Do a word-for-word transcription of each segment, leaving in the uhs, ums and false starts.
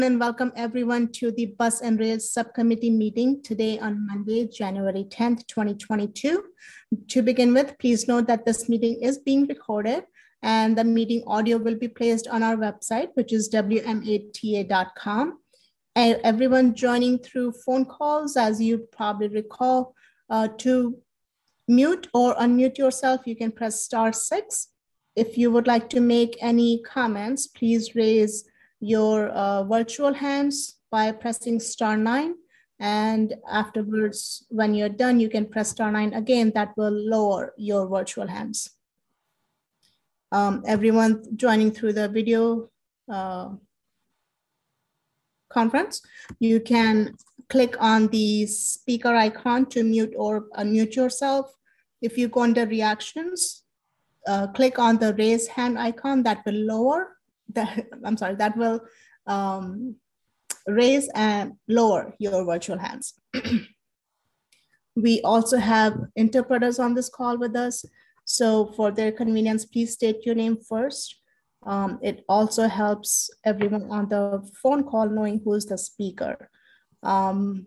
And welcome everyone to the Bus and Rail Subcommittee meeting today on Monday, January tenth, twenty twenty-two. To begin with, please note that this meeting is being recorded and the meeting audio will be placed on our website, which is W M A T A dot com. And everyone joining through phone calls, as you probably recall, uh, to mute or unmute yourself, you can press star six. If you would like to make any comments, please raise your uh, virtual hands by pressing star nine. And afterwards, when you're done, you can press star nine again. That will lower your virtual hands. Um, everyone joining through the video uh, conference, you can click on the speaker icon to mute or unmute yourself. If you go under reactions, uh, click on the raise hand icon. That will lower that, I'm sorry, that will um, raise and lower your virtual hands. We also have interpreters on this call with us. So for their convenience, please state your name first. Um, it also helps everyone on the phone call knowing who is the speaker. Um,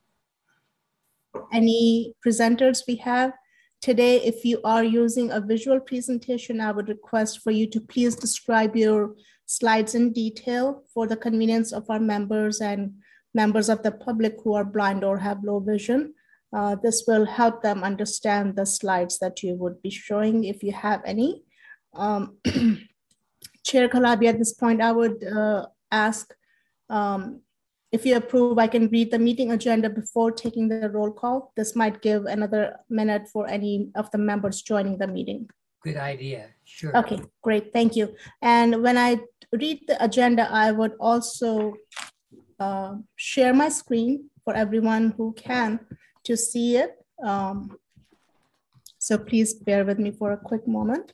any presenters we have today, if you are using a visual presentation, I would request for you to please describe your slides in detail for the convenience of our members and members of the public who are blind or have low vision. Uh, this will help them understand the slides that you would be showing if you have any. Um, Chair Calabi, at this point, I would uh, ask um, if you approve, I can read the meeting agenda before taking the roll call. This might give another minute for any of the members joining the meeting. Good idea, sure. Okay, great, thank you. And when I read the agenda, I would also uh, share my screen for everyone who can to see it. Um, so please bear with me for a quick moment.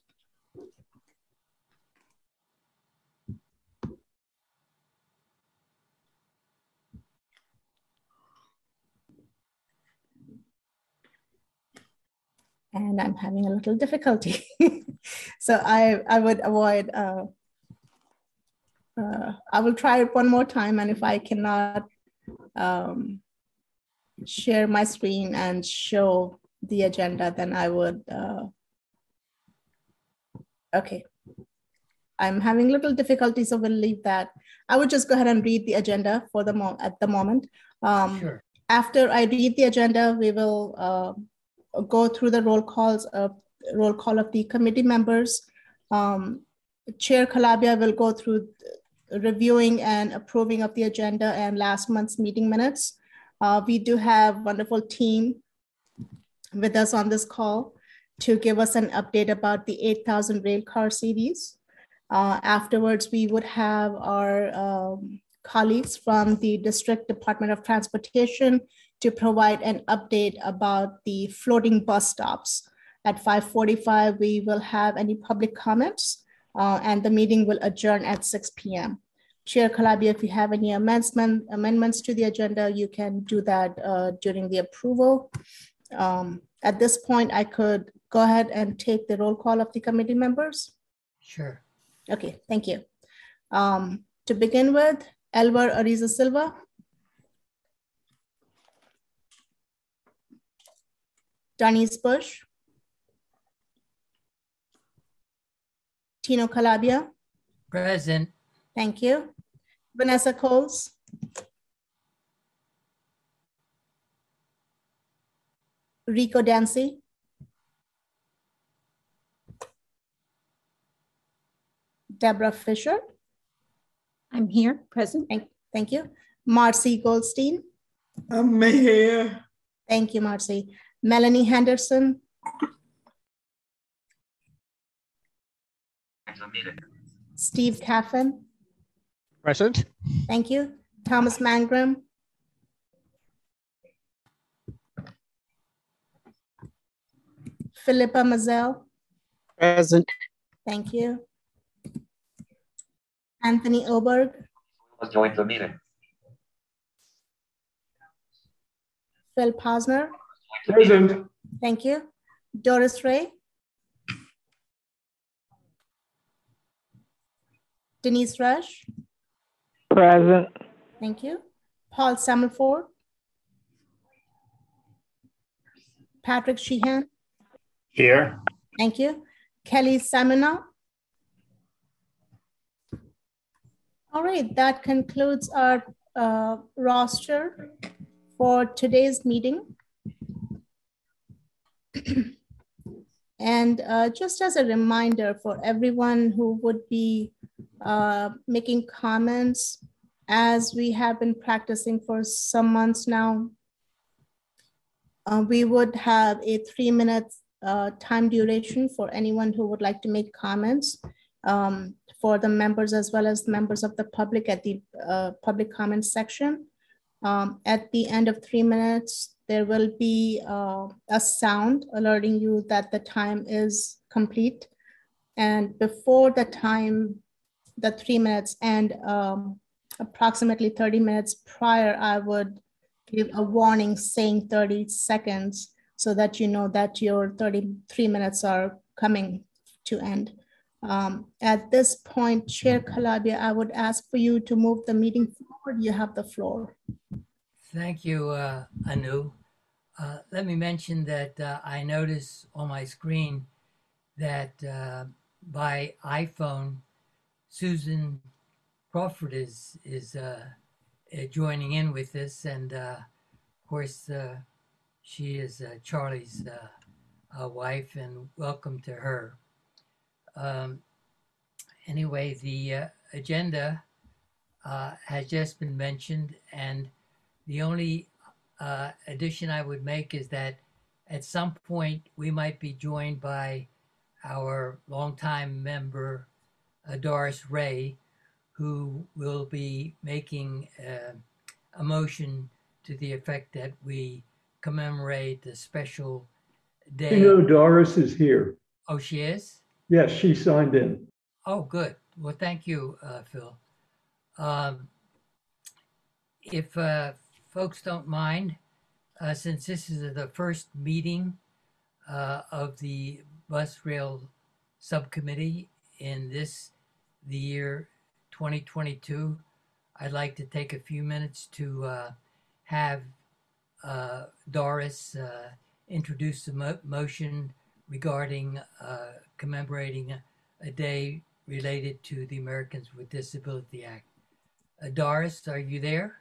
And I'm having a little difficulty. So I, I would avoid, uh, uh, I will try it one more time. And if I cannot um, share my screen and show the agenda, then I would, uh, okay. I'm having little difficulty, so we'll leave that. I would just go ahead and read the agenda for the mo at the moment. Um, sure. After I read the agenda, we will uh, go through the roll calls, uh, roll call of the committee members. Um, Chair Calabia will go through reviewing and approving of the agenda and last month's meeting minutes. Uh, we do have a wonderful team with us on this call to give us an update about the eight thousand rail car series. Uh, afterwards, we would have our um, colleagues from the District Department of Transportation to provide an update about the floating bus stops. At five forty-five, we will have any public comments uh, and the meeting will adjourn at six p m Chair Calabi, if you have any amendment, amendments to the agenda, you can do that uh, during the approval. Um, at this point, I could go ahead and take the roll call of the committee members. Sure. Okay, thank you. Um, to begin with, Elvar Ariza Silva. Denise Bush. Tino Calabia. Present. Thank you. Vanessa Coles. Rico Dancy. Deborah Fisher. I'm here, present. Thank, thank you. Marcy Goldstein. I'm here. Thank you, Marcy. Melanie Henderson. Steve Caffin. Present. Thank you. Thomas Mangrum. Philippa Mazel. Present. Thank you. Anthony Oberg. Join the meeting. Phil Posner. Present. Thank you. Doris Ray. Denise Rush. Present. Thank you. Paul Sammelford. Patrick Sheehan. Here. Thank you. Kelly Samina. All right, that concludes our uh, roster for today's meeting. And uh, just as a reminder for everyone who would be uh, making comments, as we have been practicing for some months now, uh, we would have a three minute uh, time duration for anyone who would like to make comments um, for the members as well as members of the public at the uh, public comment section. Um, at the end of three minutes, there will be uh, a sound alerting you that the time is complete. And before the time, the three minutes and um, approximately thirty minutes prior, I would give a warning saying thirty seconds so that you know that your thirty-three minutes are coming to end. Um, at this point, Chair Calabia, I would ask for you to move the meeting forward. You have the floor. Thank you, uh, Anu. Uh, let me mention that uh, I notice on my screen that uh, by iPhone, Susan Crawford is is uh, uh, joining in with this, and uh, of course uh, she is uh, Charlie's uh, uh, wife, and welcome to her. Um, anyway, the uh, agenda uh, has just been mentioned, and the only uh, addition I would make is that at some point we might be joined by our longtime member, uh, Doris Ray, who will be making uh, a motion to the effect that we commemorate a special day. You know, Doris is here. Oh, she is? Yes, she signed in. Oh, good. Well, thank you, uh, Phil. Um, if uh, folks don't mind, uh, since this is the first meeting uh, of the Bus Rail Subcommittee in this, the year twenty twenty-two, I'd like to take a few minutes to uh, have uh, Doris uh, introduce the mo motion regarding uh, commemorating a, a day related to the Americans with Disability Act. Uh, Doris, are you there?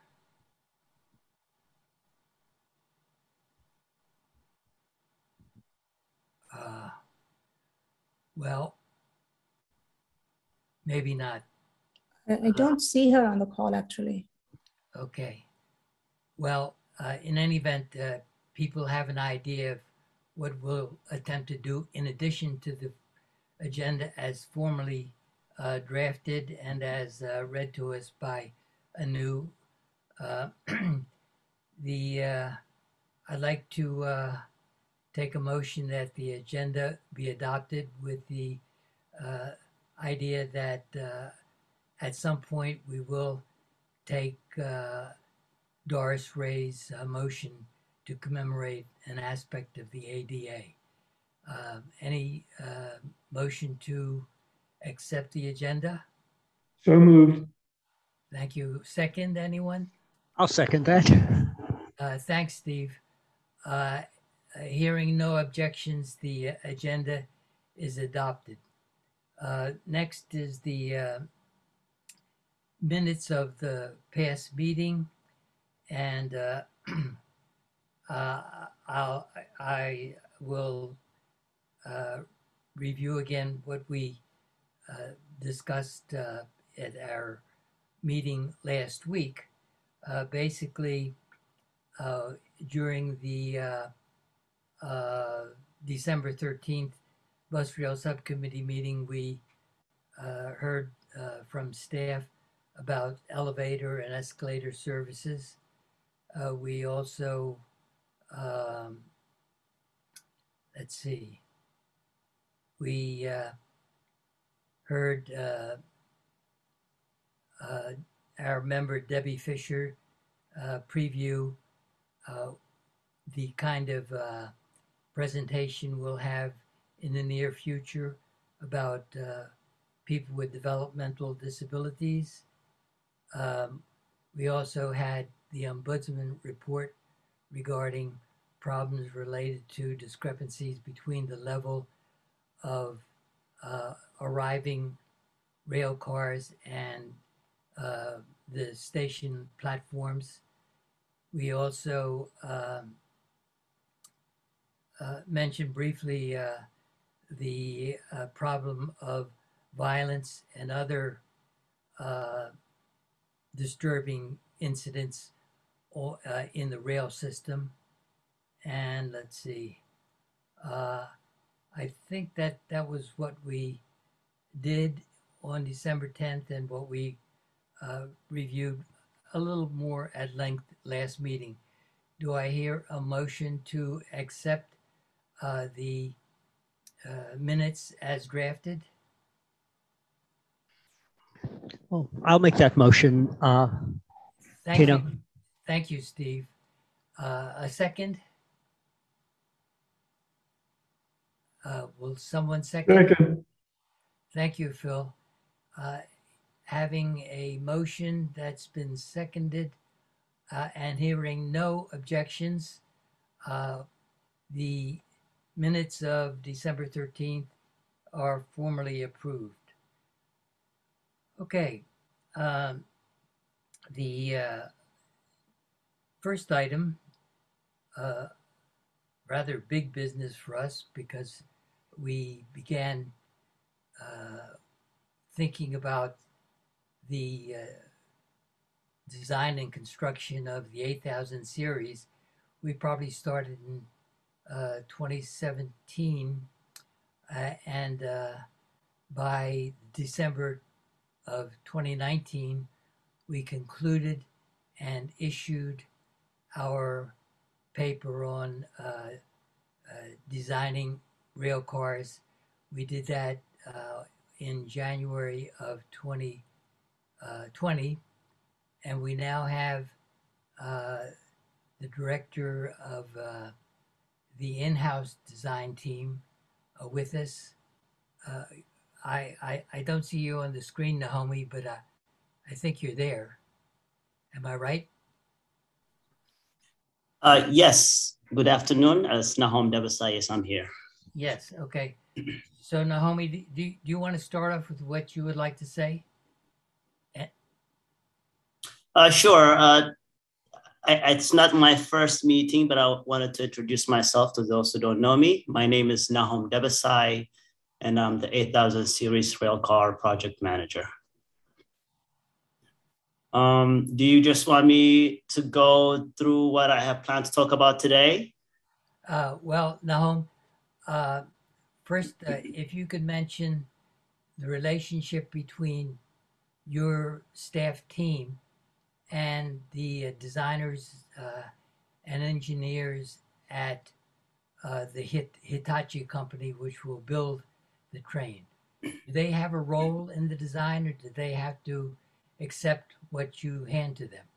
Uh, well, maybe not. I, I don't see her on the call, actually. Okay. Well, uh, in any event, uh, people have an idea of what we'll attempt to do in addition to the agenda as formally uh, drafted and as uh, read to us by Anu. Uh, the uh, I'd like to uh, take a motion that the agenda be adopted with the uh, idea that uh, at some point we will take uh, Doris Ray's uh, motion to commemorate an aspect of the A D A. Uh, any uh, motion to accept the agenda? So moved. Thank you. Second, anyone? I'll second that. Uh, thanks, Steve. Uh, hearing no objections, the uh, agenda is adopted. Uh, next is the uh, minutes of the past meeting, and uh, uh, I'll, I will uh, review again what we uh, discussed uh, at our meeting last week. Uh, basically, uh, during the uh, uh, December thirteenth Bus Rail Subcommittee meeting, we uh, heard uh, from staff about elevator and escalator services. Uh, we also, um, let's see, we uh, heard uh, uh, our member Debbie Fisher uh, preview uh, the kind of uh, presentation we'll have in the near future about uh, people with developmental disabilities. Um, we also had the Ombudsman report regarding problems related to discrepancies between the level of uh, arriving rail cars and uh, the station platforms. We also um, uh, mentioned briefly uh, the uh, problem of violence and other uh, disturbing incidents or, uh, in the rail system. And let's see, uh, I think that that was what we did on December tenth and what we uh, reviewed a little more at length last meeting. Do I hear a motion to accept uh, the uh, minutes as drafted? Well, I'll make that motion. Uh, Thank Tino. you. Thank you, Steve. Uh, a second? Uh, will someone second? Second. Thank you, Phil. Uh, having a motion that's been seconded uh, and hearing no objections, uh, the minutes of December thirteenth are formally approved. Okay. Um, the uh, first item, uh, rather big business for us because we began uh, thinking about the uh, design and construction of the eight thousand series. We probably started in uh, twenty seventeen uh, and uh, by December of twenty nineteen, we concluded and issued our paper on uh, uh, designing rail cars. We did that uh, in January of twenty twenty, and we now have uh, the director of uh, the in-house design team uh, with us. Uh, I, I I don't see you on the screen, Nahomi, but uh, I think you're there. Am I right? Uh, yes. Good afternoon. As Nahom Devasai, yes, I'm here. Yes. Okay. So Nahomi, do, do, do you want to start off with what you would like to say? Uh, sure. Uh, I, it's not my first meeting, but I wanted to introduce myself to those who don't know me. My name is Nahom Devasai, and I'm the eight thousand series railcar project manager. Um, do you just want me to go through what I have planned to talk about today? Uh, well, Nahom, uh, first, uh, if you could mention the relationship between your staff team and the uh, designers uh, and engineers at uh, the Hit- Hitachi company, which will build the train. Do they have a role in the design, or do they have to accept what you hand to them?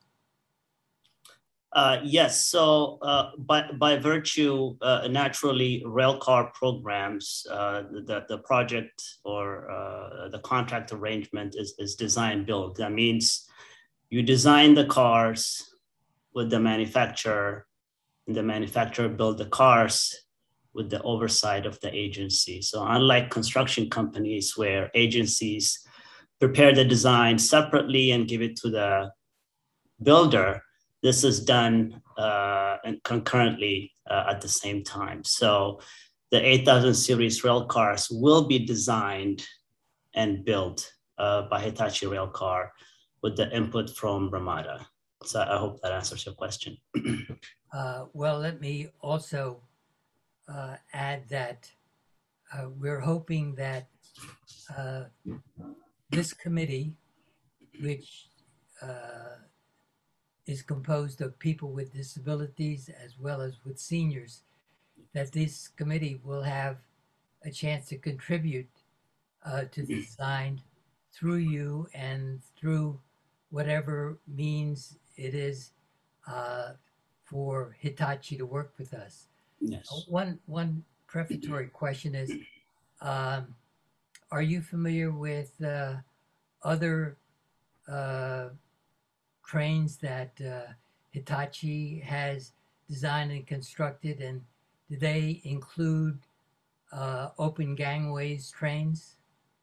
Uh, yes, so uh, by, by virtue, uh, naturally, railcar programs, uh, the, the project or uh, the contract arrangement is, is design build. That means you design the cars with the manufacturer, and the manufacturer build the cars with the oversight of the agency. So unlike construction companies where agencies prepare the design separately and give it to the builder, this is done uh, and concurrently uh, at the same time. So the eight thousand series rail cars will be designed and built uh, by Hitachi Railcar with the input from Ramada. So I hope that answers your question. uh, well, let me also uh, add that uh, we're hoping that uh, this committee, which uh, is composed of people with disabilities as well as with seniors, that this committee will have a chance to contribute uh, to the design through you and through whatever means it is uh, for Hitachi to work with us. Yes. Uh, one, one prefatory question is, um, are you familiar with uh, other uh, trains that uh, Hitachi has designed and constructed, and do they include uh, open gangways trains?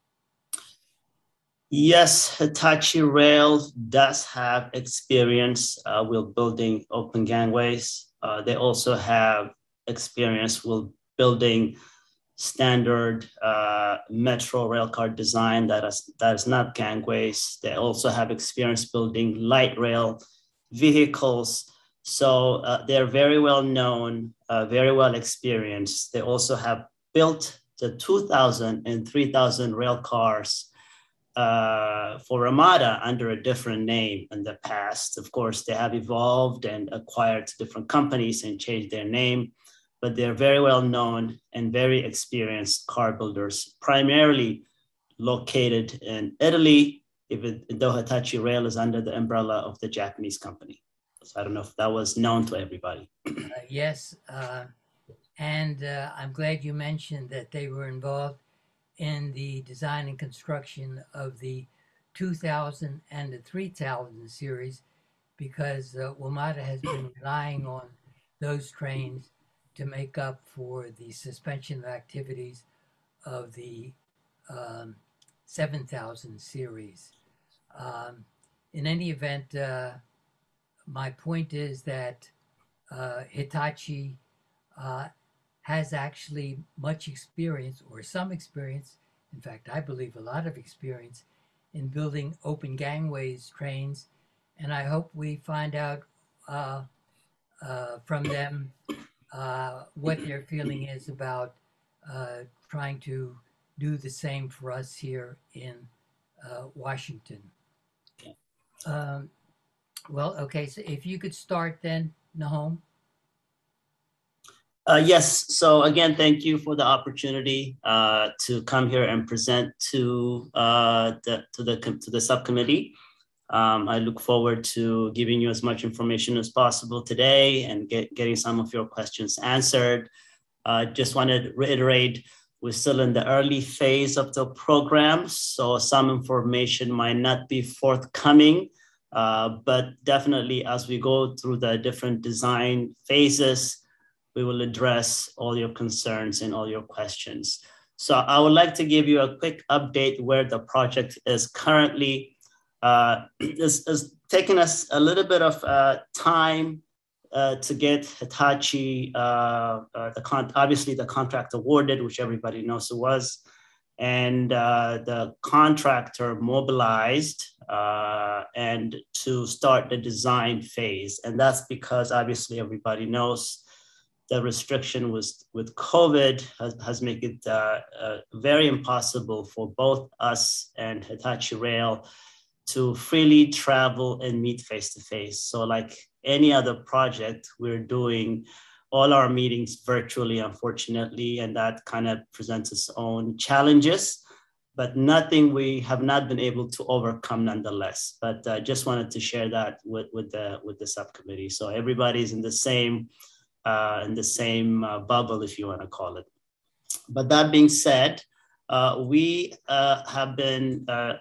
Yes, Hitachi Rail does have experience uh, with building open gangways. Uh, they also have experience with building standard uh, metro railcar design that is, that is not gangways. They also have experience building light rail vehicles. So uh, they're very well known, uh, very well experienced. They also have built the two thousand and three thousand rail cars uh, for Ramada under a different name in the past. Of course, they have evolved and acquired different companies and changed their name, but they're very well known and very experienced car builders, primarily located in Italy, even though Hitachi Rail is under the umbrella of the Japanese company. So I don't know if that was known to everybody. Uh, yes, uh, and uh, I'm glad you mentioned that they were involved in the design and construction of the two thousand and the three thousand series, because uh, WMATA has been relying on those trains to make up for the suspension of activities of the um, seven thousand series. Um, in any event, uh, my point is that uh, Hitachi uh, has actually much experience, or some experience, in fact, I believe a lot of experience in building open gangways trains. And I hope we find out uh, uh, from them uh, what their feeling is about uh, trying to do the same for us here in uh, Washington. Um, well, okay, so if you could start then, Nahom. Uh, yes. So again, thank you for the opportunity uh, to come here and present to uh, the to the to the subcommittee. Um, I look forward to giving you as much information as possible today and get, getting some of your questions answered. I uh, just want to reiterate, we're still in the early phase of the program, so some information might not be forthcoming, uh, but definitely as we go through the different design phases, we will address all your concerns and all your questions. So I would like to give you a quick update where the project is currently. Uh, it's, it's taken us a little bit of uh, time uh, to get Hitachi, uh, uh, the con obviously the contract awarded, which everybody knows it was, and uh, the contractor mobilized uh, and to start the design phase. And that's because obviously everybody knows the restriction was with COVID has, has made it uh, uh, very impossible for both us and Hitachi Rail to freely travel and meet face-to-face. So like any other project, we're doing all our meetings virtually, unfortunately, and that kind of presents its own challenges, but nothing we have not been able to overcome nonetheless. But I uh, just wanted to share that with, with, the, with the subcommittee. So everybody's in the same, uh, in the same uh, bubble, if you wanna call it. But that being said, uh, we uh, have been uh,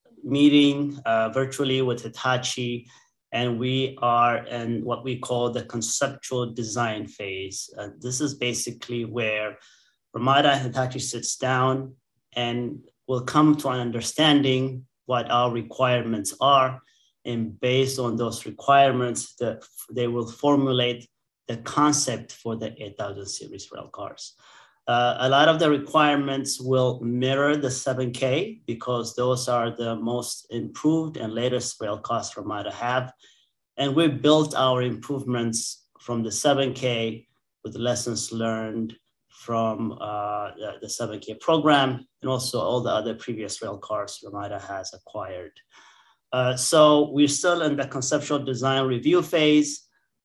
meeting uh, virtually with Hitachi, and we are in what we call the conceptual design phase. Uh, this is basically where Ramada and Hitachi sits down and will come to an understanding what our requirements are, and based on those requirements, the, they will formulate the concept for the eight thousand series rail cars. Uh, a lot of the requirements will mirror the seven K because those are the most improved and latest rail cars Ramada have. And we built our improvements from the seven K with lessons learned from uh, the, the seven K program and also all the other previous rail cars Ramada has acquired. Uh, so we're still in the conceptual design review phase.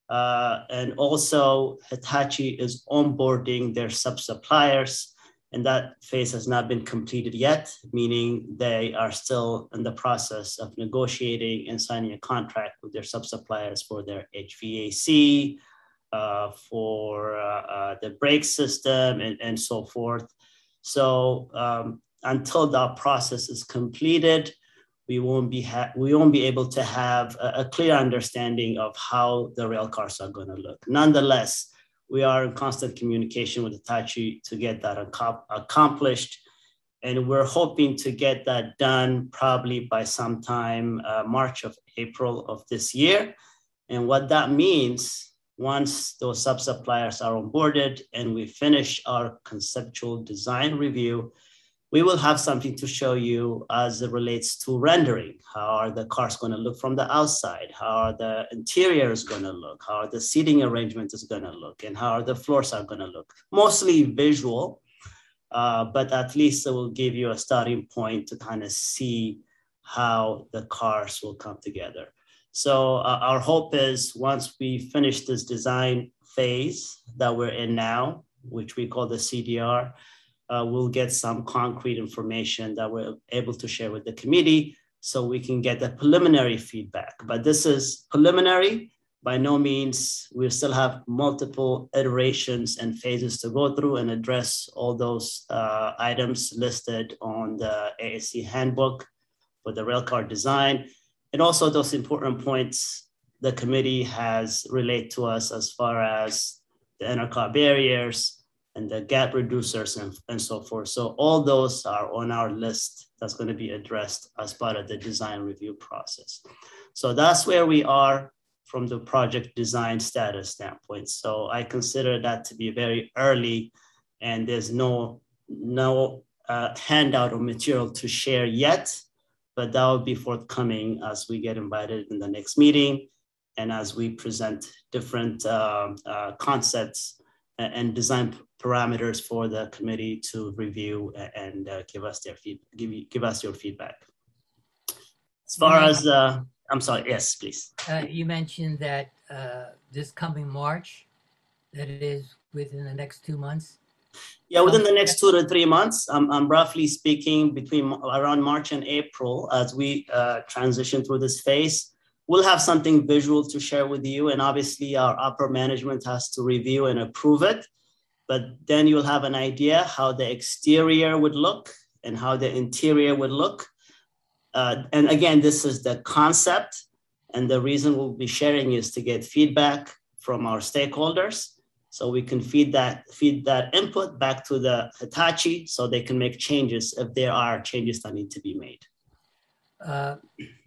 Uh, and also Hitachi is onboarding their sub-suppliers, and that phase has not been completed yet, meaning they are still in the process of negotiating and signing a contract with their sub-suppliers for their H V A C, uh, for uh, uh, the brake system, and, and so forth. So um, until that process is completed, we won't be ha- we won't be able to have a, a clear understanding of how the rail cars are going to look. Nonetheless, we are in constant communication with Hitachi to get that ac- accomplished. And we're hoping to get that done probably by sometime uh, March of April of this year. And what that means, once those sub-suppliers are onboarded and we finish our conceptual design review, we will have something to show you as it relates to rendering. How are the cars going to look from the outside? How are the interiors going to look? How are the seating arrangement is going to look? And how are the floors are going to look? Mostly visual, uh, but at least it will give you a starting point to kind of see how the cars will come together. So uh, our hope is once we finish this design phase that we're in now, which we call the C D R, Uh, we'll get some concrete information that we're able to share with the committee so we can get the preliminary feedback. But this is preliminary. By no means, we still have multiple iterations and phases to go through and address all those uh, items listed on the A S C handbook for the railcar design. And also those important points the committee has relayed to us as far as the intercar barriers and the gap reducers and, and so forth. So all those are on our list that's going to be addressed as part of the design review process. So that's where we are from the project design status standpoint. So I consider that to be very early, and there's no, no uh, handout or material to share yet, but that will be forthcoming as we get invited in the next meeting and as we present different uh, uh, concepts and design parameters for the committee to review and uh, give us their feed, give you, give us your feedback. As far as, uh, I'm sorry, yes, please. Uh, you mentioned that uh, this coming March, that it is within the next two months. Yeah, within the next two to three months, I'm, I'm roughly speaking between around March and April as we uh, transition through this phase. We'll have something visual to share with you, and obviously our upper management has to review and approve it. But then you'll have an idea how the exterior would look and how the interior would look. Uh, and again, this is the concept. And the reason we'll be sharing is to get feedback from our stakeholders. So we can feed that, feed that input back to the Hitachi so they can make changes if there are changes that need to be made. Uh,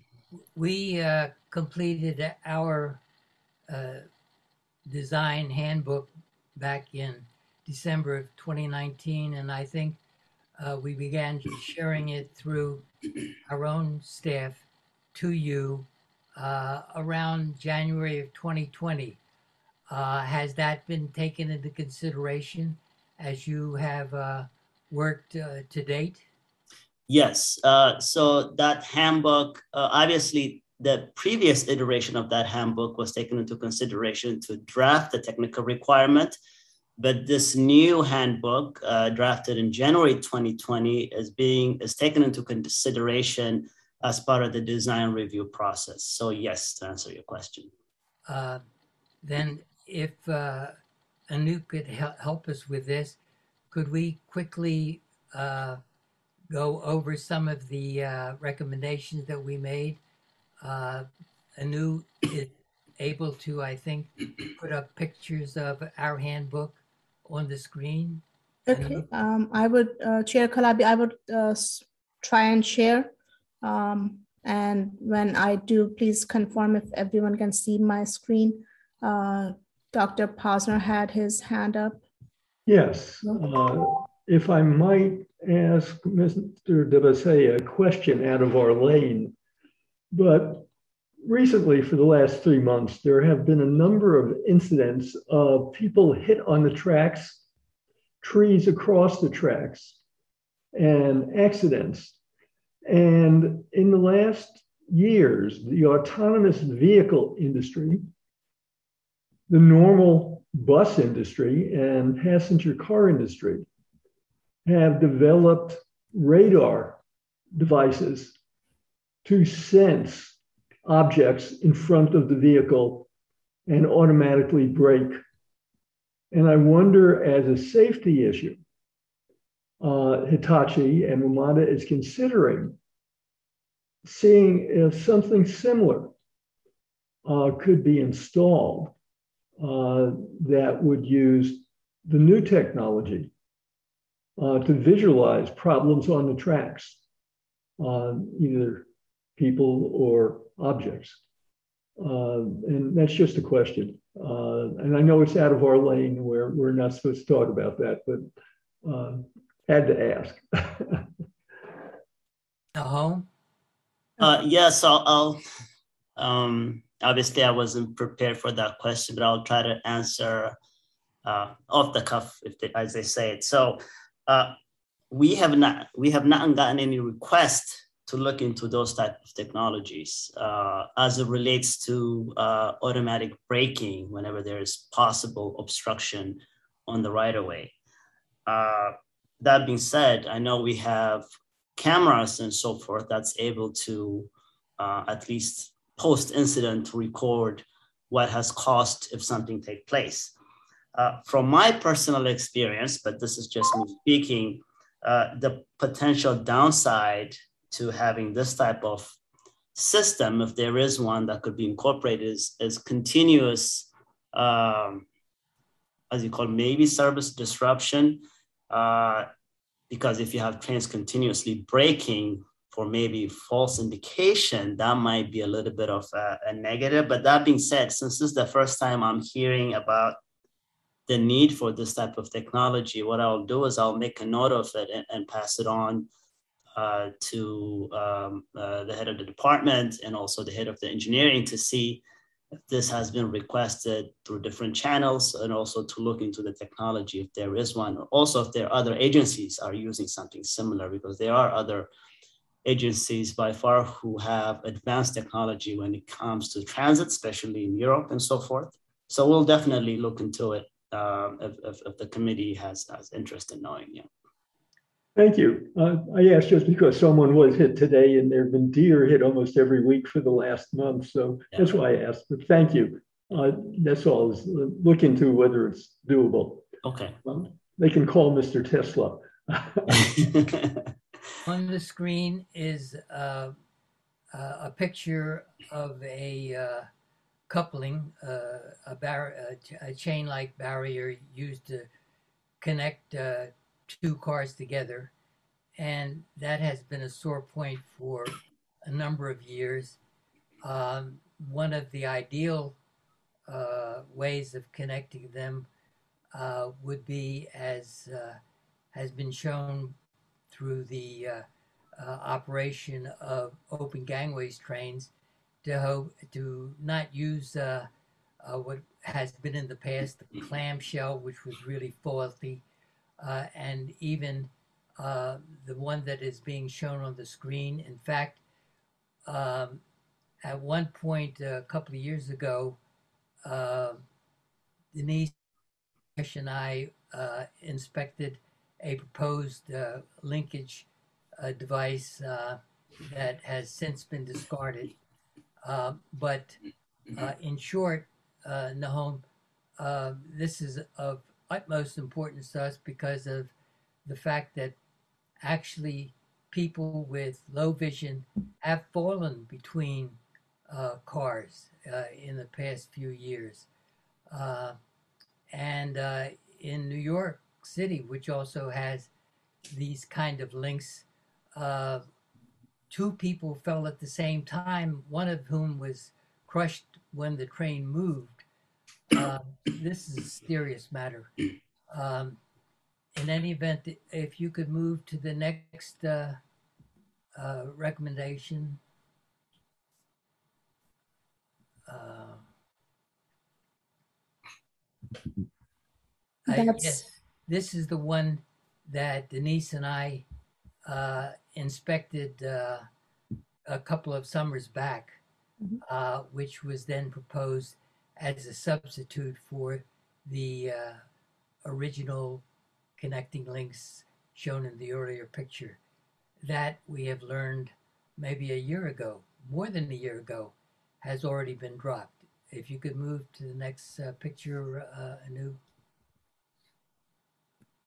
we uh, completed our uh, design handbook back in December of twenty nineteen, and I think uh, we began sharing it through our own staff to you uh, around January of twenty twenty. Uh, has that been taken into consideration as you have uh, worked uh, to date? Yes, uh, so that handbook, uh, obviously the previous iteration of that handbook was taken into consideration to draft the technical requirement. But this new handbook, uh, drafted in January twenty twenty, is being is taken into consideration as part of the design review process. So yes, to answer your question. Uh, then, if uh, Anu could hel- help us with this, could we quickly uh, go over some of the uh, recommendations that we made? Uh, Anu is able to, I think, put up pictures of our handbook on the screen. Okay, um, I would, uh, Chair Calabi, I would uh, try and share. Um, and when I do, please confirm if everyone can see my screen. Uh, Doctor Posner had his hand up. Yes. Uh, if I might ask Mister Devasey a question out of our lane, but recently, for the last three months, there have been a number of incidents of people hit on the tracks, trees across the tracks, and accidents. And in the last years, the autonomous vehicle industry, the normal bus industry, and passenger car industry have developed radar devices to sense objects in front of the vehicle and automatically brake. And I wonder, as a safety issue, uh, Hitachi and WMATA is considering seeing if something similar uh, could be installed uh, that would use the new technology uh, to visualize problems on the tracks, uh, either people or objects. Uh, and that's just a question. Uh, and I know it's out of our lane where we're not supposed to talk about that, but uh, had to ask. Uh-huh. Uh, yeah, so I'll, um, obviously I wasn't prepared for that question, but I'll try to answer uh, off the cuff, if they, as they say it. So uh, we have not, we have not gotten any request to look into those type of technologies uh, as it relates to uh, automatic braking whenever there is possible obstruction on the right of way. Uh, that being said, I know we have cameras and so forth that's able to uh, at least post-incident record what has caused if something take place. Uh, from my personal experience, but this is just me speaking, uh, the potential downside to having this type of system, if there is one that could be incorporated, is, is continuous, um, as you call, maybe service disruption. Uh, because if you have trains continuously braking for maybe false indication, that might be a little bit of a, a negative. But that being said, since this is the first time I'm hearing about the need for this type of technology, what I'll do is I'll make a note of it and, and pass it on uh, to um, uh, the head of the department and also the head of the engineering to see if this has been requested through different channels, and also to look into the technology if there is one, or also if there are other agencies are using something similar, because there are other agencies by far who have advanced technology when it comes to transit, especially in Europe and so forth. So we'll definitely look into it um, if, if, if the committee has, has interest in knowing. Yeah. Thank you. Uh, I asked just because someone was hit today, and there have been deer hit almost every week for the last month. So yeah. That's why I asked, but thank you. Uh, that's all. Is look into whether it's doable. Okay. Um, they can call Mister Tesla. On the screen is uh, uh, a picture of a uh, coupling, uh, a, bar a, a chain-like barrier used to connect uh, two cars together. And that has been a sore point for a number of years. Um, one of the ideal uh, ways of connecting them uh, would be, as uh, has been shown through the uh, uh, operation of open gangways trains, to, ho to not use uh, uh, what has been in the past, the clamshell, which was really faulty, uh, and even uh, the one that is being shown on the screen. In fact, um, at one point uh, a couple of years ago, uh, Denise and I uh, inspected a proposed uh, linkage uh, device uh, that has since been discarded. Uh, but uh, in short, uh, Nahom, uh, this is of utmost importance to us because of the fact that actually people with low vision have fallen between uh, cars uh, in the past few years. Uh, and uh, in New York City, which also has these kind of links, uh, two people fell at the same time, one of whom was crushed when the train moved. Uh, this is a serious matter. Um, in any event, if you could move to the next uh, uh, recommendation. Uh, I, yes, this is the one that Denise and I uh, inspected uh, a couple of summers back, mm-hmm. uh, which was then proposed as a substitute for the uh, original connecting links shown in the earlier picture. That we have learned maybe a year ago, more than a year ago, has already been dropped. If you could move to the next uh, picture, uh, Anu.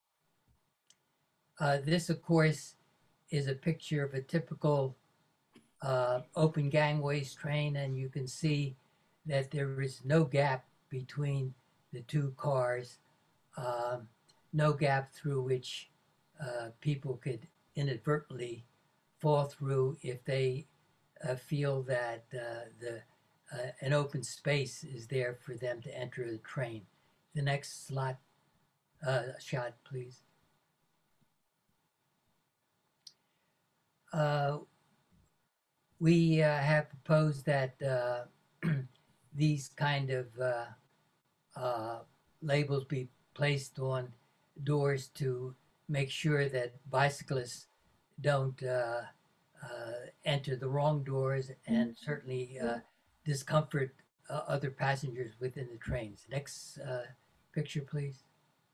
Uh, this, of course, is a picture of a typical uh, open gangways train, and you can see that there is no gap between the two cars, um, no gap through which uh, people could inadvertently fall through if they uh, feel that uh, the uh, an open space is there for them to enter the train. The next slot uh, shot, please. Uh, we uh, have proposed that uh, these kind of uh, uh, labels be placed on doors to make sure that bicyclists don't uh, uh, enter the wrong doors and certainly uh, discomfort uh, other passengers within the trains. Next uh, picture, please.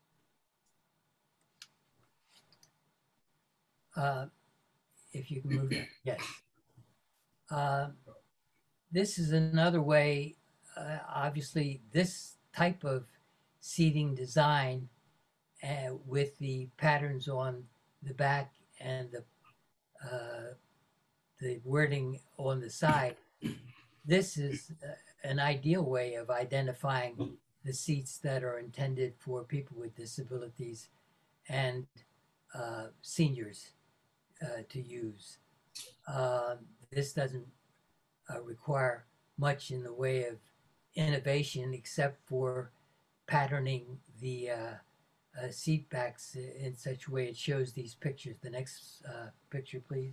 Uh, if you can move that, yes. Uh, this is another way, uh, obviously, this type of seating design uh, with the patterns on the back and the uh, the wording on the side. This is uh, an ideal way of identifying the seats that are intended for people with disabilities and uh, seniors uh, to use. Uh, this doesn't uh, require much in the way of innovation except for patterning the uh, uh, seat backs in such a way it shows these pictures. The next uh, picture, please.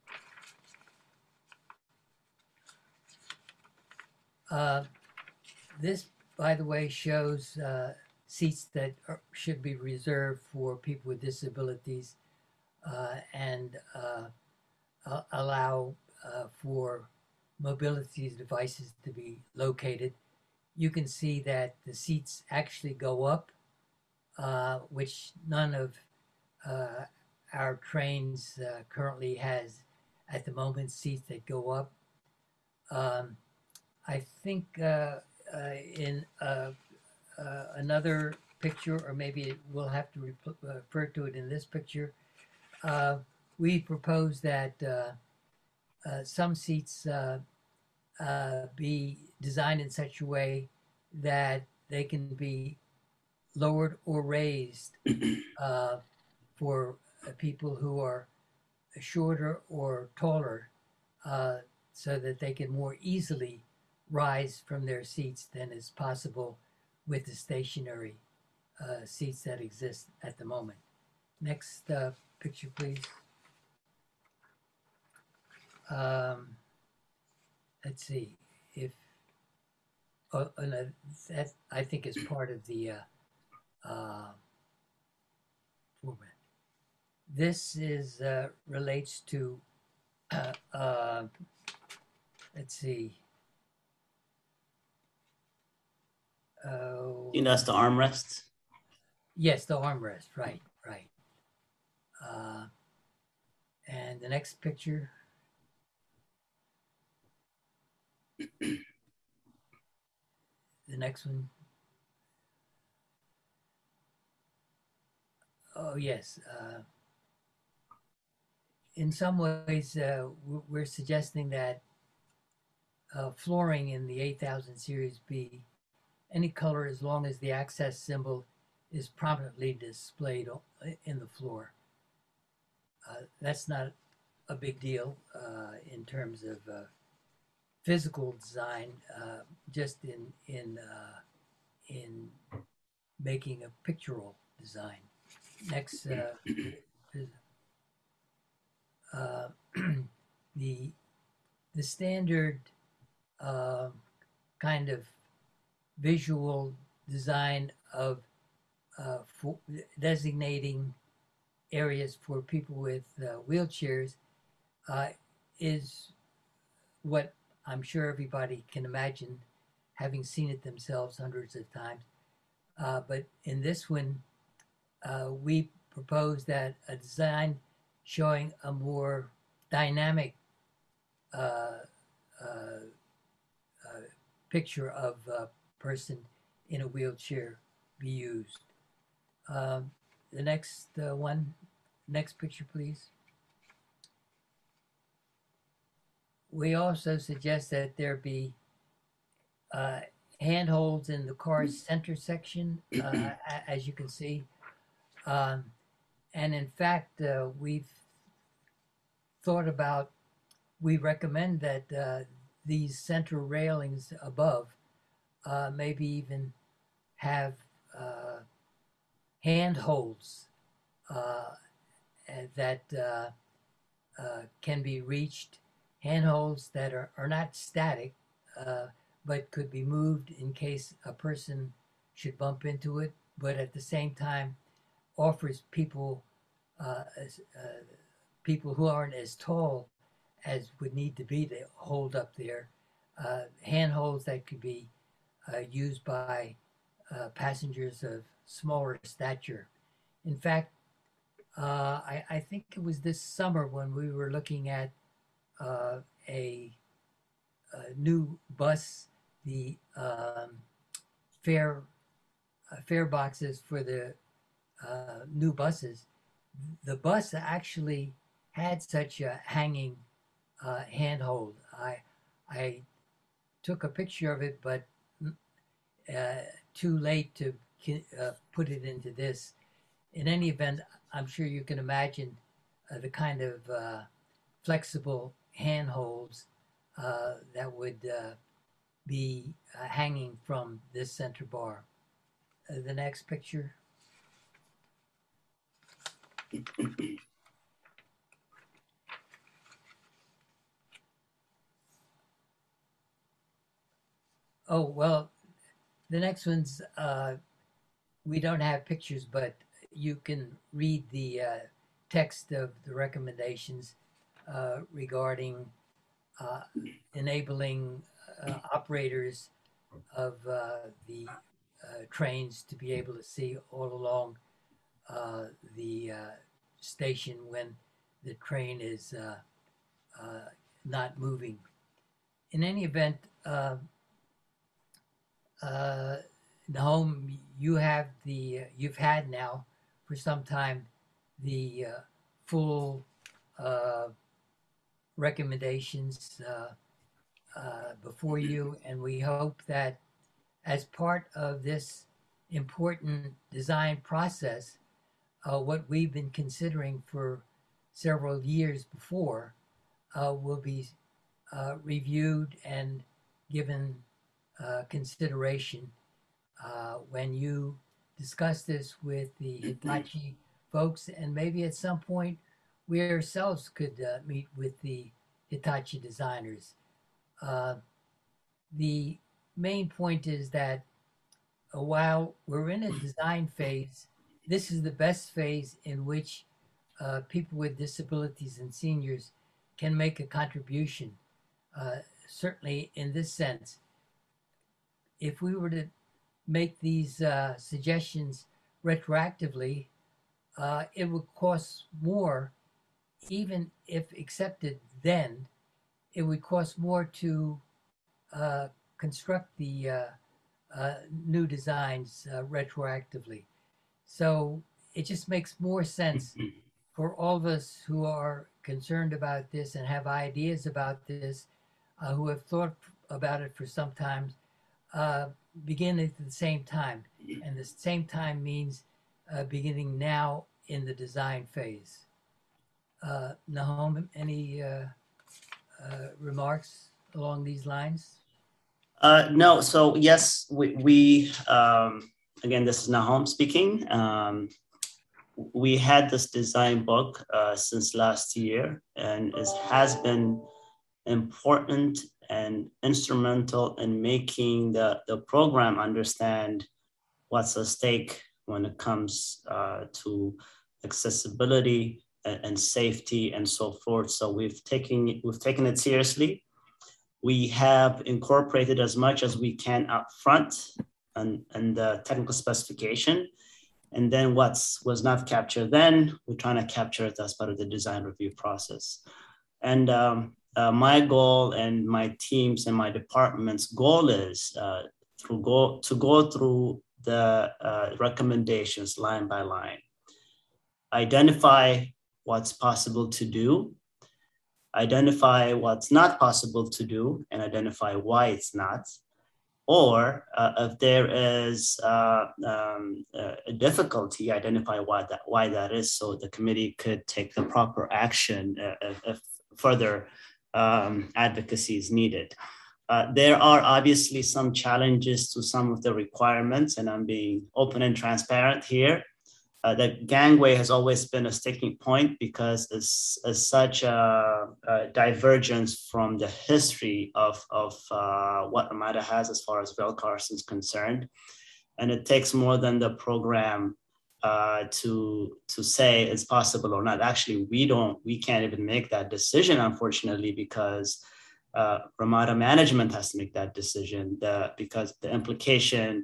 Uh, this, by the way, shows uh, seats that are, should be reserved for people with disabilities uh, and uh, uh, allow uh, for mobility devices to be located. You can see that the seats actually go up, uh, which none of uh, our trains uh, currently has at the moment, seats that go up. Um, I think uh, uh, in uh, uh, another picture, or maybe we'll have to refer to it in this picture, uh, we propose that uh, uh, some seats uh, uh, be designed in such a way that they can be lowered or raised uh, for uh, people who are shorter or taller uh, so that they can more easily rise from their seats than is possible with the stationary uh, seats that exist at the moment. Next uh, picture, please. Um, let's see if oh, oh, no, that I think is part of the uh, uh, format. This is uh, relates to uh, uh, let's see. Uh, You know, that's the armrest. yes, the armrest, right, right. Uh, and the next picture. The next one. Oh, yes. Uh, in some ways, uh, we're suggesting that uh, flooring in the eight thousand Series B, any color as long as the access symbol is prominently displayed in the floor. Uh, that's not a big deal uh, in terms of uh, physical design, uh, just in in uh, in making a pictorial design. Next, uh, uh, the the standard uh, kind of visual design of uh, for designating areas for people with uh, wheelchairs uh, is what I'm sure everybody can imagine, having seen it themselves hundreds of times. Uh, but in this one, uh, we propose that a design showing a more dynamic uh, uh, uh, picture of a person in a wheelchair be used. Um, the next uh, one, next picture, please. we also suggest that there be uh, handholds in the car's center section, uh, as you can see. Um, and in fact, uh, we've thought about, we recommend that uh, these center railings above uh, maybe even have uh, handholds uh, that uh, uh, can be reached, handholds that are, are not static, uh, but could be moved in case a person should bump into it, but at the same time offers people uh, as, uh, people who aren't as tall as would need to be to hold up there, uh, handholds that could be uh, used by uh, passengers of smaller stature. In fact, uh, I, I think it was this summer when we were looking at uh, a, a new bus, the um, fare, uh, fare boxes for the uh, new buses. The bus actually had such a hanging uh, handhold. I I took a picture of it, but uh, too late to uh, put it into this. In any event, I'm sure you can imagine uh, the kind of uh, flexible handholds uh, that would uh, be uh, hanging from this center bar. Uh, the next picture. Oh, well, the next one's, uh, we don't have pictures, but you can read the uh, text of the recommendations uh, regarding uh, enabling uh, operators of uh, the uh, trains to be able to see all along uh, the uh, station when the train is uh, uh, not moving. In any event, uh, uh, Nahom, you have the, you've had now for some time the uh, full uh, recommendations uh, uh, before you, and we hope that as part of this important design process, uh, what we've been considering for several years before uh, will be uh, reviewed and given uh, consideration uh, when you discuss this with the Hitachi folks, and maybe at some point we ourselves could uh, meet with the Hitachi designers. Uh, the main point is that uh, while we're in a design phase, this is the best phase in which uh, people with disabilities and seniors can make a contribution. Uh, certainly in this sense, if we were to make these uh, suggestions retroactively, uh, it would cost more, even if accepted then, it would cost more to uh, construct the uh, uh, new designs uh, retroactively. So it just makes more sense for all of us who are concerned about this and have ideas about this, uh, who have thought about it for some time, uh, begin at the same time. And the same time means uh, beginning now in the design phase. Uh, Nahom, any uh, uh, remarks along these lines? Uh, no, so yes, we, we um, again, this is Nahom speaking. Um, we had this design book uh, since last year, and it has been important and instrumental in making the, the program understand what's at stake when it comes uh, to accessibility and, and safety and so forth. So we've taken, we've taken it seriously. We have incorporated as much as we can up front and, and the technical specification. And then what's was not captured then, we're trying to capture it as part of the design review process. And um, uh, my goal and my team's and my department's goal is uh, through go, to go through the uh, recommendations line by line, identify what's possible to do, identify what's not possible to do and identify why it's not. Or uh, if there is uh, um, uh, a difficulty, identify why that, why that is, so the committee could take the proper action uh, if, if further um, advocacy is needed. Uh, there are obviously some challenges to some of the requirements, and I'm being open and transparent here. Uh, the gangway has always been a sticking point because it's, it's such a, a divergence from the history of, of uh, what Ramada has as far as rail cars is concerned. And it takes more than the program uh, to, to say it's possible or not. Actually, we don't, we can't even make that decision, unfortunately, because uh, Ramada management has to make that decision the, because the implication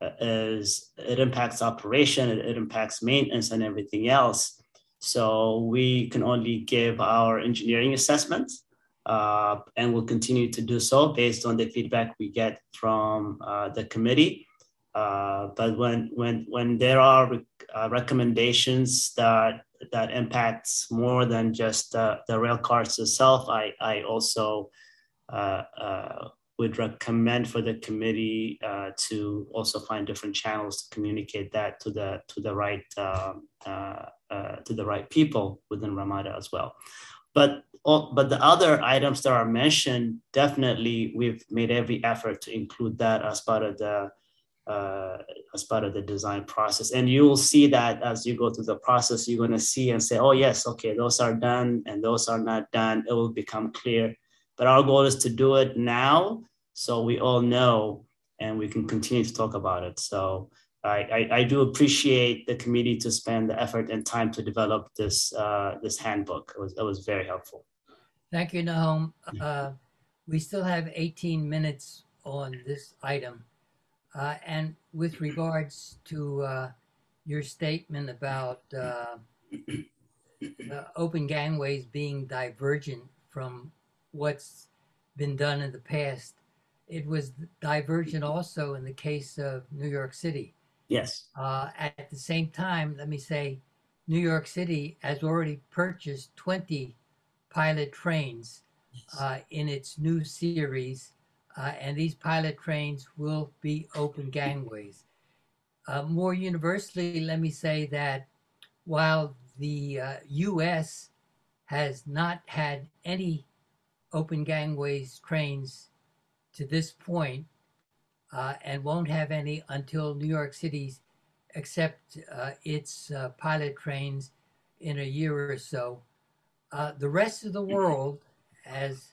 is it impacts operation, it, it impacts maintenance and everything else. So we can only give our engineering assessments uh, and we'll continue to do so based on the feedback we get from uh, the committee. Uh, but when, when, when there are uh, recommendations that, that impacts more than just uh, the rail cars itself, I, I also uh, uh, would recommend for the committee uh, to also find different channels to communicate that to the to the right uh, uh, uh, to the right people within Ramada as well. But all, but the other items that are mentioned, definitely we've made every effort to include that as part of the uh, as part of the design process. And you will see that as you go through the process, you're going to see and say, oh yes, okay, those are done and those are not done. It will become clear. But our goal is to do it now, so we all know and we can continue to talk about it. So I, I, I do appreciate the committee to spend the effort and time to develop this uh, this handbook. It was, it was very helpful. Thank you, Nahom. Uh, we still have eighteen minutes on this item. Uh, and with regards to uh, your statement about uh, uh, open gangways being divergent from what's been done in the past, it was divergent also in the case of New York City. Yes. Uh, at the same time, let me say, New York City has already purchased twenty pilot trains uh, in its new series, uh, and these pilot trains will be open gangways. Uh, more universally, let me say that while the uh, U S has not had any open gangways trains to this point, uh, and won't have any until New York City's accept uh, its uh, pilot trains in a year or so. Uh, the rest of the world, as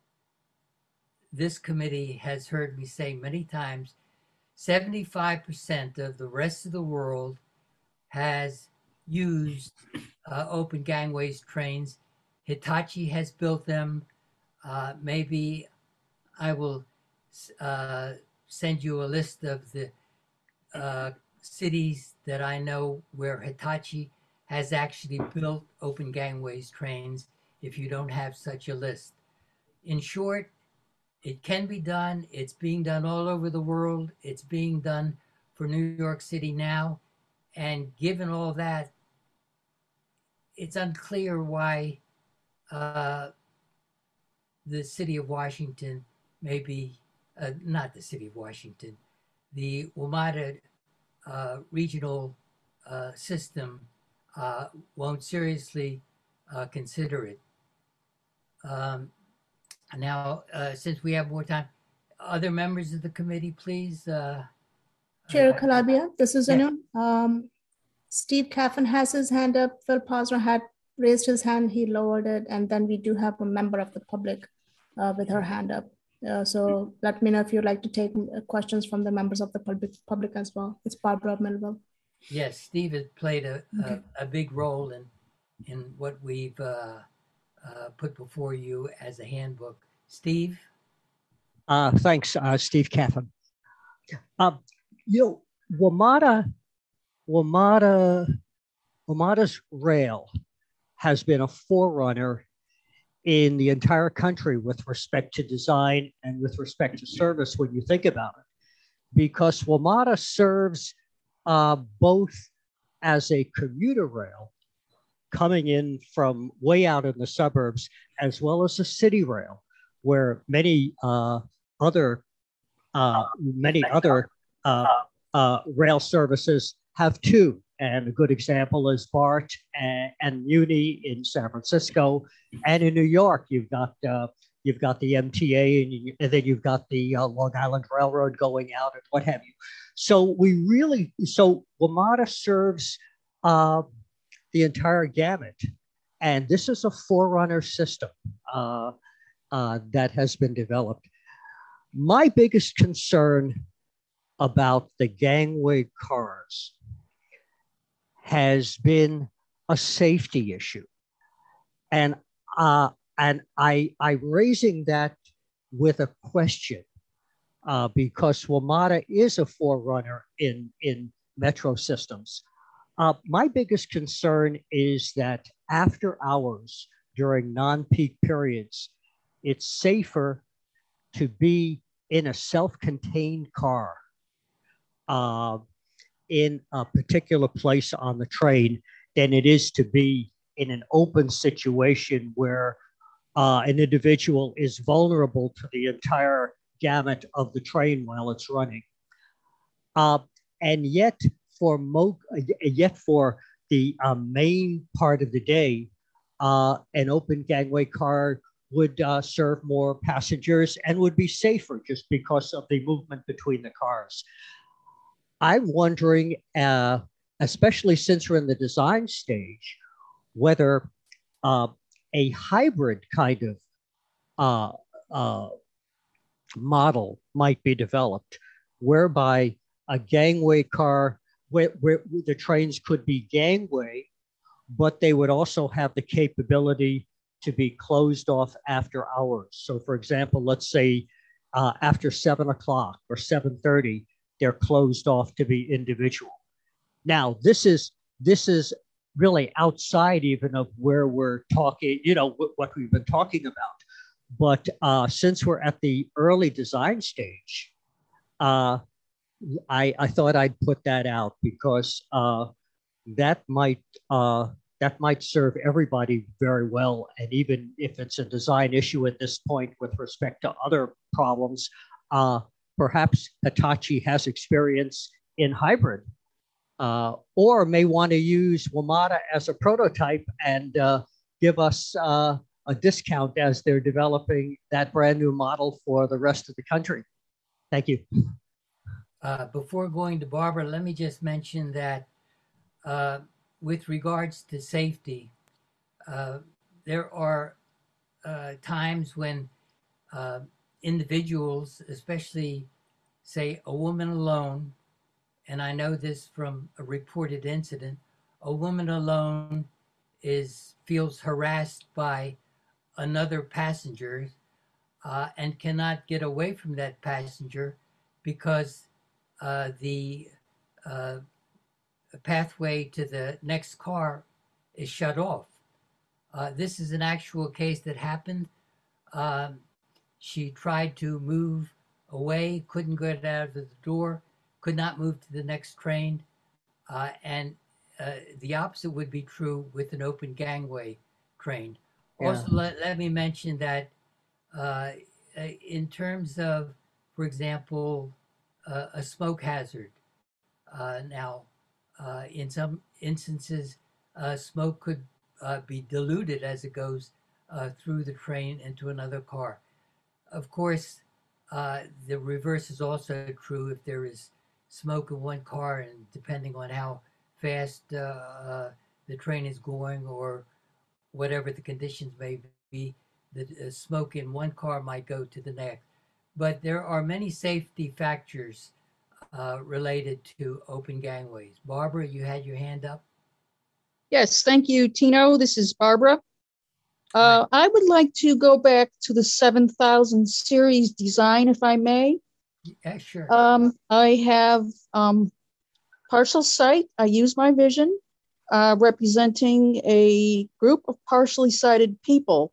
this committee has heard me say many times, seventy-five percent of the rest of the world has used uh, open gangways trains. Hitachi has built them. Uh, maybe I will uh, send you a list of the uh, cities that I know where Hitachi has actually built open gangways trains, if you don't have such a list. In short, it can be done. It's being done all over the world. It's being done for New York City now. And given all that, it's unclear why uh, the city of Washington, maybe uh, not the city of Washington, the WMATA uh, regional uh, system uh, won't seriously uh, consider it. Um, now, uh, since we have more time, other members of the committee, please. Uh, Chair uh, Calabia, this is yes. Anu. Um, Steve Caffin has his hand up. Phil Posner had raised his hand, he lowered it, and then we do have a member of the public uh, with her hand up. Uh, so let me know if you'd like to take questions from the members of the public, public as well. It's Barbara Melville. Yes, Steve has played a, Okay. a, a big role in, in what we've uh, uh, put before you as a handbook. Steve? Uh, thanks, uh, Steve Caffin. Um, you know, WMATA, WMATA, WMATA's rail has been a forerunner in the entire country with respect to design and with respect to service when you think about it, because WMATA serves uh, both as a commuter rail coming in from way out in the suburbs, as well as the city rail, where many uh, other uh, many other uh, uh, rail services have two. And a good example is BART and, and Muni in San Francisco, and in New York, you've got uh, you've got the M T A, and, you, and then you've got the uh, Long Island Railroad going out, and what have you. So we really, so WMATA serves uh, the entire gamut, and this is a forerunner system uh, uh, that has been developed. My biggest concern about the gangway cars has been a safety issue. And uh, and I, I'm raising that with a question uh, because WMATA is a forerunner in, in metro systems. Uh, my biggest concern is that after hours, during non-peak periods, it's safer to be in a self-contained car uh, in a particular place on the train than it is to be in an open situation where uh, an individual is vulnerable to the entire gamut of the train while it's running. Uh, and yet for, mo yet for the uh, main part of the day, uh, an open gangway car would uh, serve more passengers and would be safer just because of the movement between the cars. I'm wondering, uh, especially since we're in the design stage, whether uh, a hybrid kind of uh, uh, model might be developed, whereby a gangway car, where, where the trains could be gangway, but they would also have the capability to be closed off after hours. So for example, let's say uh, after seven o'clock or seven thirty, they're closed off to be individual. Now, this is, this is really outside even of where we're talking, you know, what we've been talking about. But uh, since we're at the early design stage, uh, I, I thought I'd put that out because uh, that might uh, that might serve everybody very well. And even if it's a design issue at this point with respect to other problems, uh, perhaps Hitachi has experience in hybrid uh, or may want to use WMATA as a prototype and uh, give us uh, a discount as they're developing that brand new model for the rest of the country. Thank you. Uh, before going to Barbara, let me just mention that uh, with regards to safety, uh, there are uh, times when uh, individuals, especially say a woman alone, and I know this from a reported incident, a woman alone is feels harassed by another passenger uh, and cannot get away from that passenger because uh, the uh, pathway to the next car is shut off. Uh, this is an actual case that happened. Um, she tried to move away, couldn't get out of the door, could not move to the next train. Uh, and uh, the opposite would be true with an open gangway train. Yeah. Also, let, let me mention that uh, in terms of, for example, uh, a smoke hazard. Uh, now, uh, in some instances, uh, smoke could uh, be diluted as it goes uh, through the train into another car. Of course, uh, the reverse is also true if there is smoke in one car, and depending on how fast uh, uh, the train is going or whatever the conditions may be, the uh, smoke in one car might go to the next. But there are many safety factors uh, related to open gangways. Barbara, you had your hand up? Yes, thank you, Tino. This is Barbara. Uh, I would like to go back to the seven thousand series design, if I may. Yeah, sure. Um, I have um, partial sight. I use my vision, uh, representing a group of partially sighted people.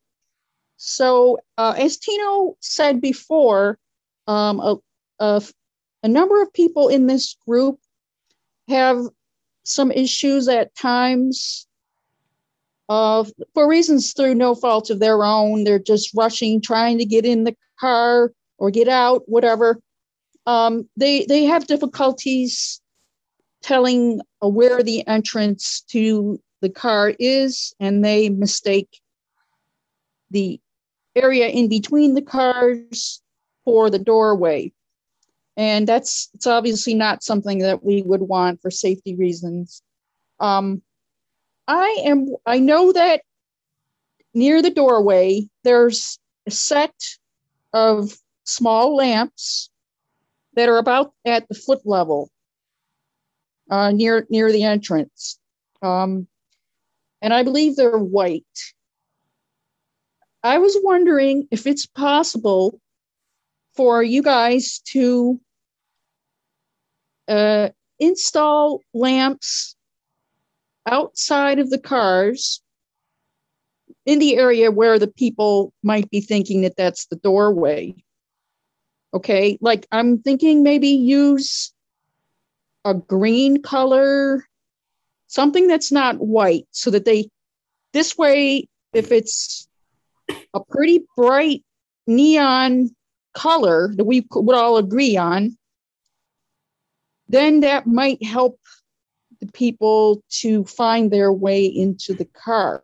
So uh, as Tino said before, um, a, a, a number of people in this group have some issues at times uh, for reasons through no fault of their own, they're just rushing, trying to get in the car or get out, whatever. Um, they, they have difficulties telling uh, where the entrance to the car is, and they mistake the area in between the cars for the doorway. And that's, it's obviously not something that we would want for safety reasons. Um, I am, I know that near the doorway, there's a set of small lamps that are about at the foot level, uh, near, near the entrance. Um, and I believe they're white. I was wondering if it's possible for you guys to uh, install lamps outside of the cars in the area where the people might be thinking that that's the doorway. Okay, like I'm thinking maybe use a green color, something that's not white, so that they, this way, if it's a pretty bright neon color that we would all agree on, then that might help the people to find their way into the car.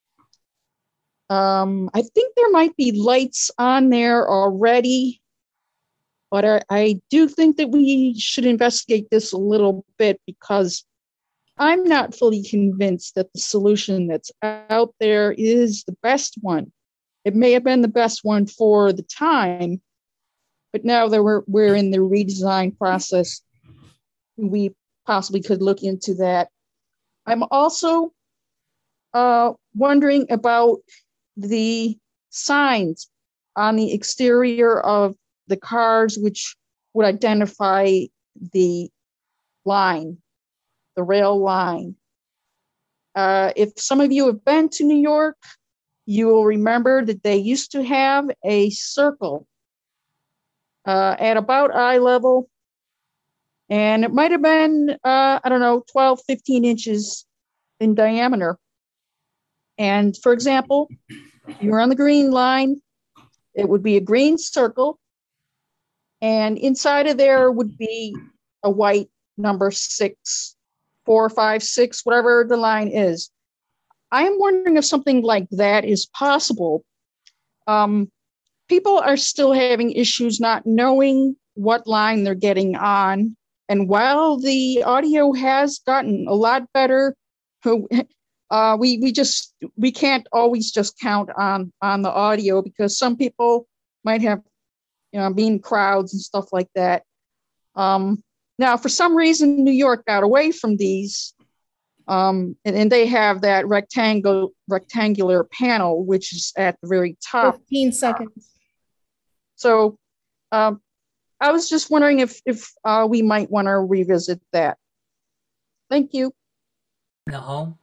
Um, I think there might be lights on there already, but I, I do think that we should investigate this a little bit, because I'm not fully convinced that the solution that's out there is the best one. It may have been the best one for the time, but now that we're, we're in the redesign process, we possibly could look into that. I'm also uh, wondering about the signs on the exterior of the cars, which would identify the line, the rail line. Uh, if some of you have been to New York, you will remember that they used to have a circle uh, at about eye level, and it might have been, uh, I don't know, twelve, fifteen inches in diameter. And for example, if you were on the green line, it would be a green circle, and inside of there would be a white number six, four, five, six, whatever the line is. I am wondering if something like that is possible. Um, people are still having issues not knowing what line they're getting on. And while the audio has gotten a lot better, uh, we, we just, we can't always just count on, on the audio, because some people might have, you know, being crowds and stuff like that. Um, now, for some reason, New York got away from these. Um, and, and they have that rectangle, rectangular panel, which is at the very top. fifteen seconds. So um, I was just wondering if, if uh, we might want to revisit that. Thank you. No.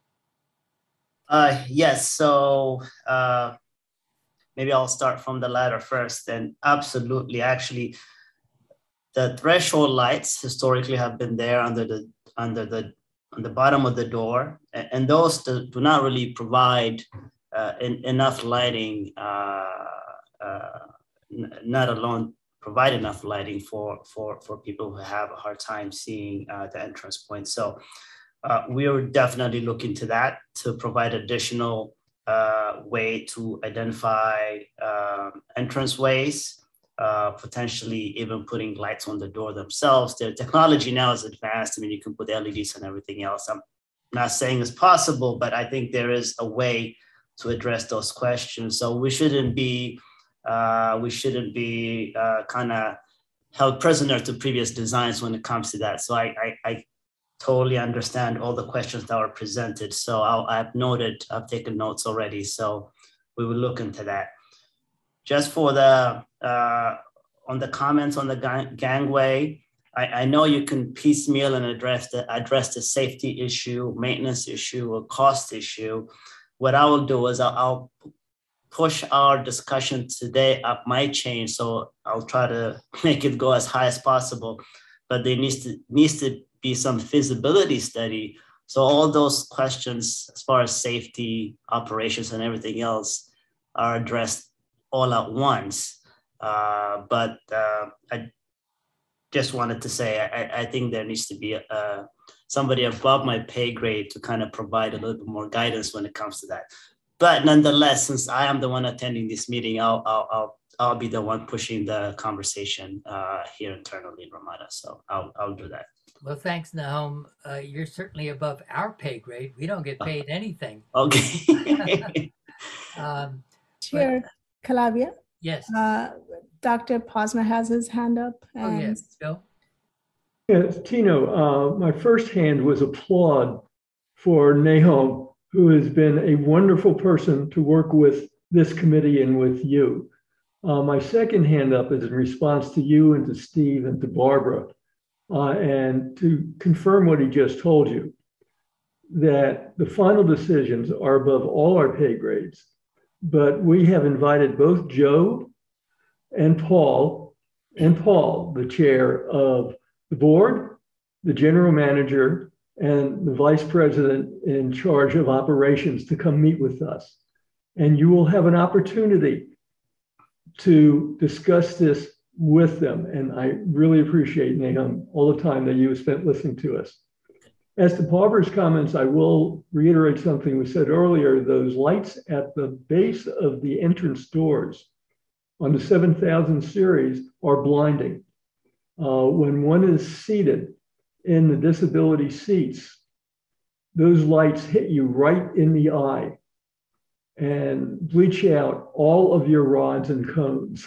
Uh, yes, so uh, maybe I'll start from the latter first. And absolutely, actually, the threshold lights historically have been there under the under the on the bottom of the door, and those do, do not really provide uh, in, enough lighting, uh, uh, n- not alone provide enough lighting for, for, for people who have a hard time seeing uh, the entrance point. So uh, we are definitely looking to that to provide additional uh, way to identify uh, entrance ways. Uh, potentially even putting lights on the door themselves. The technology now is advanced. I mean, you can put L E Ds and everything else. I'm not saying it's possible, but I think there is a way to address those questions. So we shouldn't be, uh, we shouldn't be uh, kind of held prisoner to previous designs when it comes to that. So I, I, I totally understand all the questions that were presented. So I'll, I've noted, I've taken notes already. So we will look into that. Just for the, uh, on the comments on the gang- gangway, I, I know you can piecemeal and address the, address the safety issue, maintenance issue, or cost issue. What I will do is I'll, I'll push our discussion today up my chain, so I'll try to make it go as high as possible. But there needs to, needs to be some feasibility study So all those questions as far as safety, operations, and everything else are addressed all at once. Uh, but uh, I just wanted to say, I, I think there needs to be a, somebody above my pay grade to kind of provide a little bit more guidance when it comes to that. But nonetheless, since I am the one attending this meeting, I'll, I'll, I'll, I'll be the one pushing the conversation uh, here internally in Ramada. So I'll, I'll do that. Well, thanks, Nahum. Uh, you're certainly above our pay grade. We don't get paid anything. Okay. um, Chair but, Calabria? Yes. Uh, Doctor Posner has his hand up. Oh, And yes, Bill? Yes, Tino, uh, my first hand was applaud for Nahum, who has been a wonderful person to work with this committee and with you. Uh, my second hand up is in response to you and to Steve and to Barbara, uh, and to confirm what he just told you, that the final decisions are above all our pay grades. But we have invited both Joe and Paul, and Paul, the chair of the board, the general manager, and the vice president in charge of operations to come meet with us. And you will have an opportunity to discuss this with them. And I really appreciate, Nahum, all the time that you have spent listening to us. As to Barbara's comments, I will reiterate something we said earlier. Those lights at the base of the entrance doors on the seven thousand series are blinding. Uh, when one is seated in the disability seats, those lights hit you right in the eye and bleach out all of your rods and cones.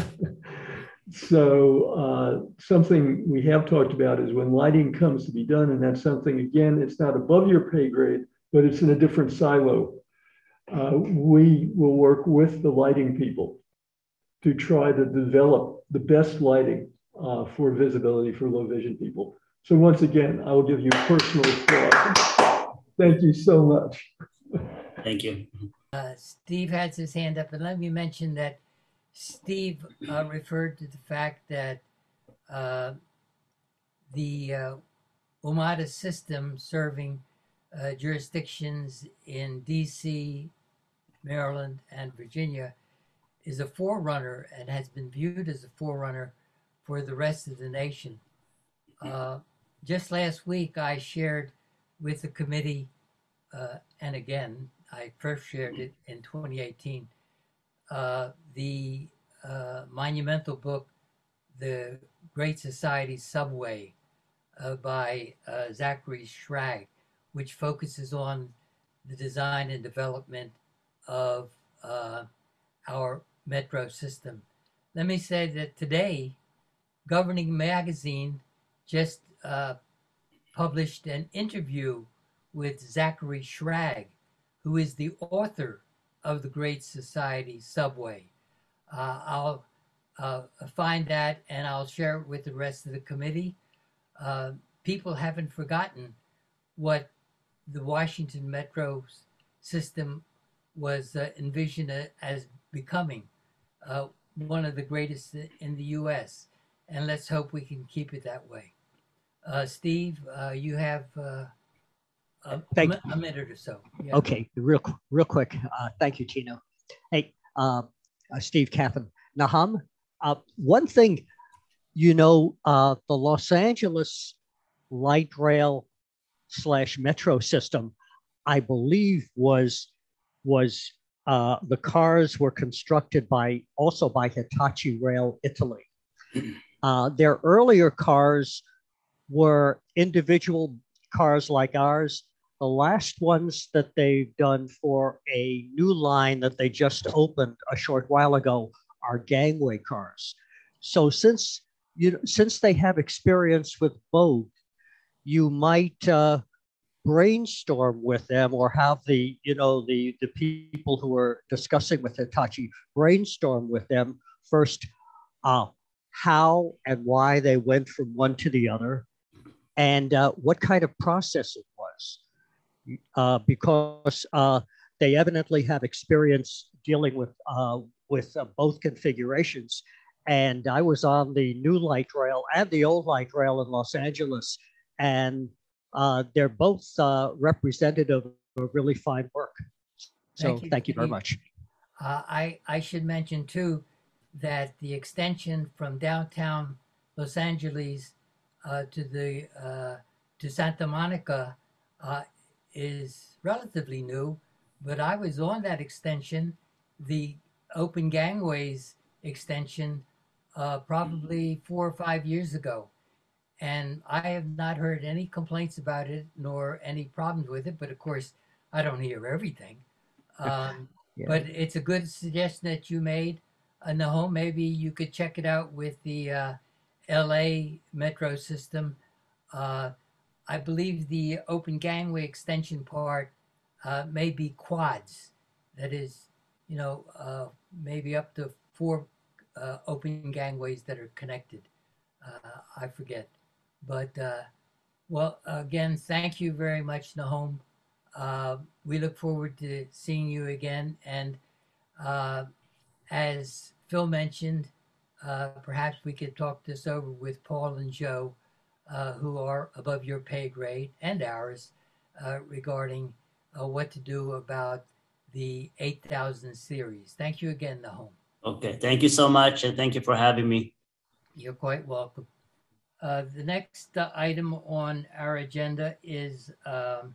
So uh, something we have talked about is when lighting comes to be done, and that's something, again, it's not above your pay grade, but it's in a different silo. Uh, we will work with the lighting people to try to develop the best lighting uh, for visibility for low vision people. So once again, I will give you personal applause. Thank you so much. Thank you. Uh, Steve has his hand up, and let me mention that Steve uh, referred to the fact that uh, the uh, WMATA system serving uh, jurisdictions in D C, Maryland, and Virginia is a forerunner and has been viewed as a forerunner for the rest of the nation. Uh, just last week, I shared with the committee, uh, and again, I first shared it in twenty eighteen, uh, the uh, monumental book, The Great Society Subway, uh, by uh, Zachary Schrag, which focuses on the design and development of uh, our metro system. Let me say that today, Governing Magazine just uh, published an interview with Zachary Schrag, who is the author of The Great Society Subway. Uh, I'll uh, find that and I'll share it with the rest of the committee. Uh, people haven't forgotten what the Washington metro system was uh, envisioned as becoming uh, one of the greatest in the U S, and let's hope we can keep it that way. Uh, Steve, uh, you have uh, a, a, a minute or so. Yeah. Okay, real real quick. Uh, thank you, Tino. Hey, uh, uh, Steve Cathan. Nahum, uh, one thing, you know, uh, the Los Angeles light rail slash metro system, I believe was was uh, the cars were constructed by also by Hitachi Rail Italy. Uh, their earlier cars were individual cars like ours. The last ones that they've done for a new line that they just opened a short while ago are gangway cars. So since you since they have experience with both, you might uh, brainstorm with them, or have the you know the the people who are discussing with Hitachi brainstorm with them first uh, how and why they went from one to the other, and uh, what kind of process it was, uh, because uh, they evidently have experience dealing with uh, with uh, both configurations. And I was on the new light rail and the old light rail in Los Angeles, and Uh, they're both uh, representative of really fine work. So Thank you, thank you very Steve. much. Uh, I, I should mention too that the extension from downtown Los Angeles uh, to the uh, to Santa Monica uh, is relatively new, but I was on that extension, the Open Gangways extension, uh, probably four or five years ago, and I have not heard any complaints about it nor any problems with it. But of course, I don't hear everything. Um, Yeah. But it's a good suggestion that you made, uh, Nahom. Maybe you could check it out with the uh, L A metro system. Uh, I believe the Open Gangway extension part uh, may be quads. That is, you know, uh, maybe up to four uh, open gangways that are connected. Uh, I forget. But, uh, well, again, thank you very much, Nahom. Uh, we look forward to seeing you again. And uh, as Phil mentioned, uh, perhaps we could talk this over with Paul and Joe, uh, who are above your pay grade and ours, uh, regarding uh, what to do about the eight thousand series. Thank you again, Nahom. Okay, thank you so much, and thank you for having me. You're quite welcome. Uh, the next uh, item on our agenda is um,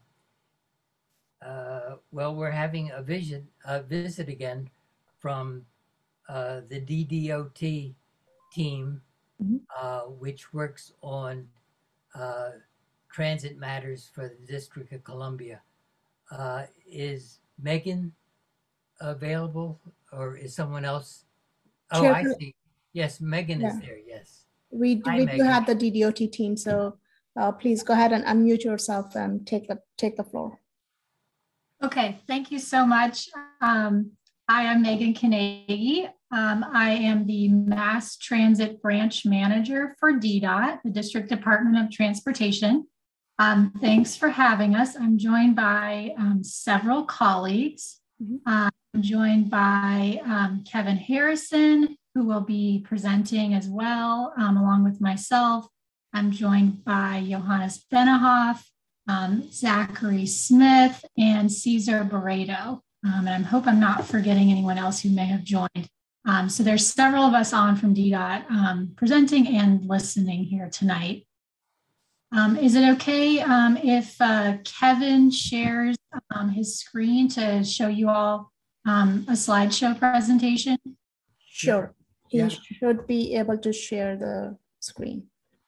Uh, well, we're having a vision, a visit again from uh, the D D O T team, Mhm. uh, which works on uh, transit matters for the District of Columbia. Uh, is Megan available, or is someone else? Oh, Chair, I see. Yes, Megan yeah. is there. Yes. We do, Hi, we do Megan. have the D D O T team, so uh, please go ahead and unmute yourself and take the take the floor. Okay, thank you so much. Um, hi, I'm Megan Kanegi. Um, I am the Mass Transit Branch Manager for D DOT, the District Department of Transportation. Um, thanks for having us. I'm joined by um, several colleagues. Mhm. Uh, I'm joined by um, Kevin Harrison, who will be presenting as well, um, along with myself. I'm joined by Johannes Benehoff, um, Zachary Smith, and Cesar Barreto. Um, and I hope I'm not forgetting anyone else who may have joined. Um, so there's several of us on from D DOT um, presenting and listening here tonight. Um, is it okay um, if uh, Kevin shares um, his screen to show you all um, a slideshow presentation? Sure. He Yeah. should be able to share the screen.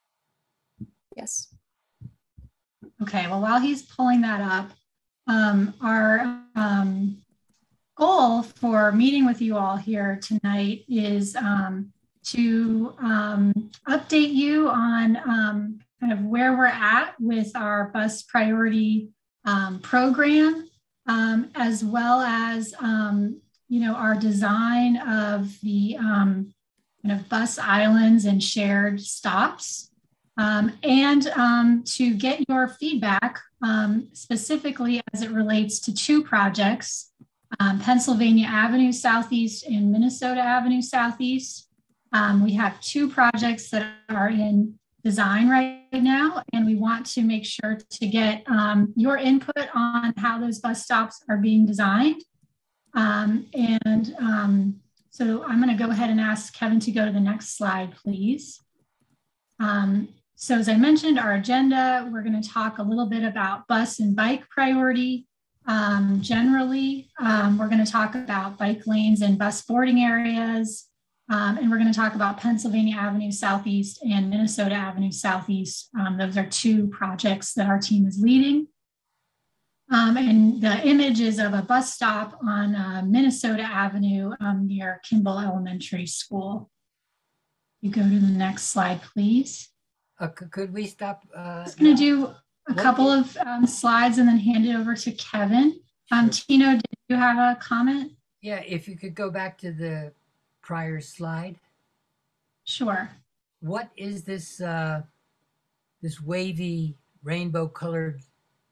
Yes. Okay, well, while he's pulling that up, um, our um, goal for meeting with you all here tonight is um, to um, update you on um, kind of where we're at with our bus priority um, program, um, as well as, um, you know, our design of the um, kind of bus islands and shared stops. Um, and um, to get your feedback um, specifically as it relates to two projects, um, Pennsylvania Avenue Southeast and Minnesota Avenue Southeast. Um, we have two projects that are in design right now, and we want to make sure to get um, your input on how those bus stops are being designed. Um, and um, so I'm going to go ahead and ask Kevin to go to the next slide, please. Um, So as I mentioned, our agenda, we're going to talk a little bit about bus and bike priority. Um, generally, um, we're going to talk about bike lanes and bus boarding areas. Um, and we're going to talk about Pennsylvania Avenue Southeast and Minnesota Avenue Southeast. Um, those are two projects that our team is leading. Um, and the image is of a bus stop on uh, Minnesota Avenue um, near Kimball Elementary School. You go to the next slide, please. Uh, c- could we stop? Uh, I'm just going to do a What couple is- of um, slides and then hand it over to Kevin. Um, Tino, did you have a comment? Yeah, if you could go back to the prior slide. Sure. What is this uh, this wavy rainbow colored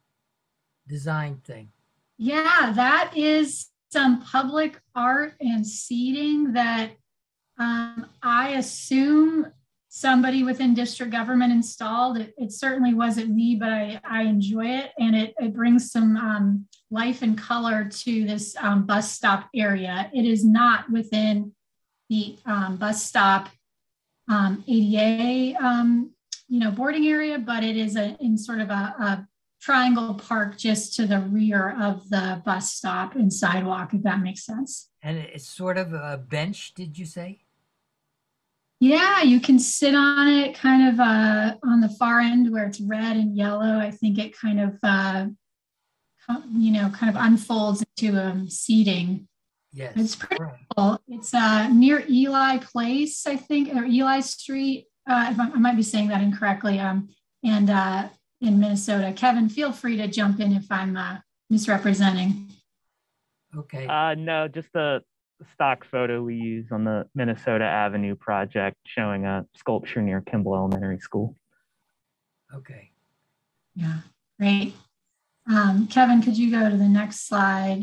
design thing? Yeah, that is some public art and seating that um, I assume somebody within district government installed. It, it certainly wasn't me, but I, I enjoy it. And it, it brings some um, life and color to this um, bus stop area. It is not within the um, bus stop um, A D A um, you know, boarding area, but it is a, in sort of a, a triangle park just to the rear of the bus stop and sidewalk, if that makes sense. And it's sort of a bench, did you say? Yeah, you can sit on it kind of uh, on the far end where it's red and yellow. I think it kind of, uh, you know, kind of unfolds into um, seating. Yes. It's pretty right. cool. It's uh, near Eli Place, I think, or Eli Street. Uh, if I, I might be saying that incorrectly. Um, and uh, in Minnesota. Kevin, feel free to jump in if I'm uh, misrepresenting. Okay. Uh, no, just the stock photo we use on the Minnesota Avenue project showing a sculpture near Kimball Elementary School. Okay. Yeah, great. Um, Kevin, could you go to the next slide?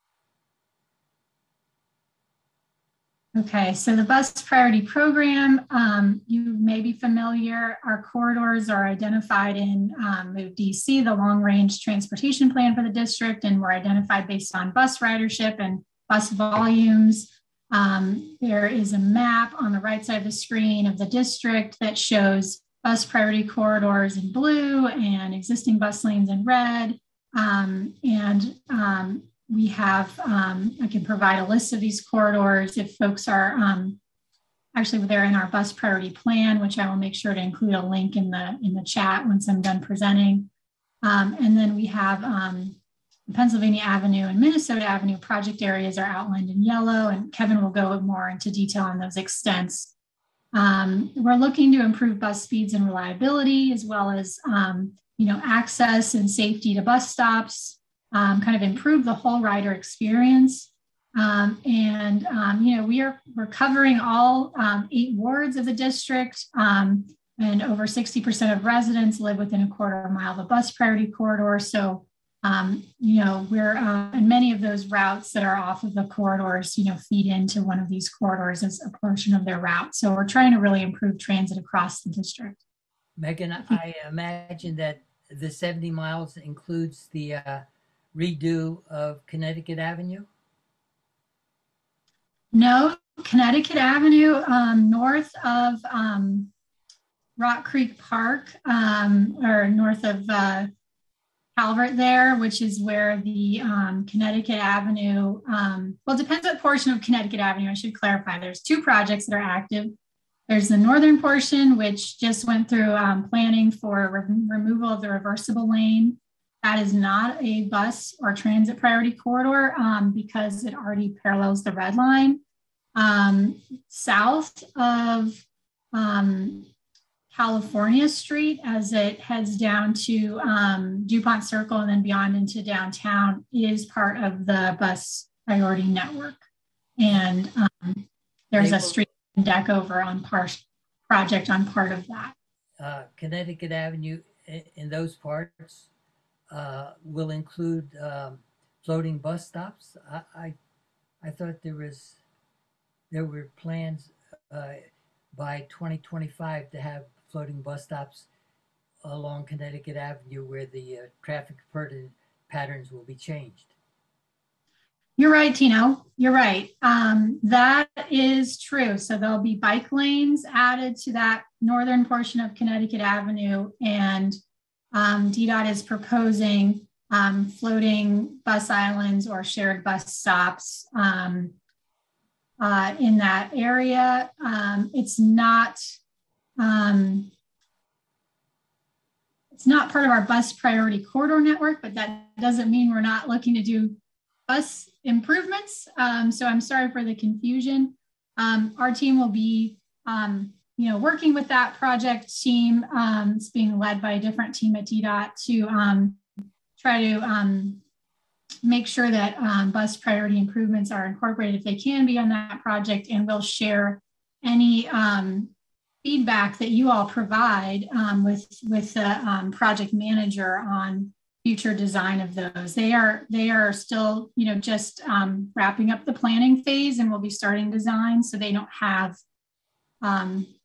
Okay, so the bus priority program, um, you may be familiar, our corridors are identified in um, Move D C, the long range transportation plan for the district, and we're identified based on bus ridership and bus volumes. Um, there is a map on the right side of the screen of the district that shows bus priority corridors in blue and existing bus lanes in red. Um, and um, we have, um, I can provide a list of these corridors if folks are, um, actually they're in our bus priority plan, which I will make sure to include a link in the, in the chat once I'm done presenting. Um, and then we have um, Pennsylvania Avenue and Minnesota Avenue project areas are outlined in yellow, and Kevin will go more into detail on those extents. Um, we're looking to improve bus speeds and reliability, as well as um, you know, access and safety to bus stops, um, kind of improve the whole rider experience. Um, and, um, you know, we are, we're covering all um, eight wards of the district, um, and over sixty percent of residents live within a quarter mile of a bus priority corridor. So, um, you know, we're, uh, and many of those routes that are off of the corridors, you know, feed into one of these corridors as a portion of their route. So we're trying to really improve transit across the district. Megan, I imagine that the seventy miles includes the uh, redo of Connecticut Avenue? No, Connecticut Avenue, um, north of um, Rock Creek Park, um, or north of uh, Calvert there, which is where the um, Connecticut Avenue, um, well, it depends what portion of Connecticut Avenue, I should clarify. There's two projects that are active. There's the northern portion, which just went through um, planning for re removal of the reversible lane. That is not a bus or transit priority corridor um, because it already parallels the red line. Um, south of um, California Street, as it heads down to um, DuPont Circle and then beyond into downtown, is part of the bus priority network. And um, there's a street deck over on part project on part of that. Uh, Connecticut Avenue in, in those parts uh, will include um, floating bus stops. I, I I thought there was there were plans uh, by twenty twenty-five to have floating bus stops along Connecticut Avenue where the uh, traffic patterns will be changed. You're right, Tino. You're right. Um, that is true. So there'll be bike lanes added to that northern portion of Connecticut Avenue, and um, D DOT is proposing um, floating bus islands or shared bus stops um, uh, in that area. Um, it's not um, it's not part of our bus priority corridor network, but that doesn't mean we're not looking to do bus improvements. Um, so I'm sorry for the confusion. Um, our team will be, um, you know, working with that project team. Um, it's being led by a different team at D DOT to um, try to um, make sure that um, bus priority improvements are incorporated if they can be on that project, and we'll share any um, feedback that you all provide um, with, with the um, project manager on future design of those. They are they are still, you know, just um, wrapping up the planning phase, and we'll be starting design, so they don't have um,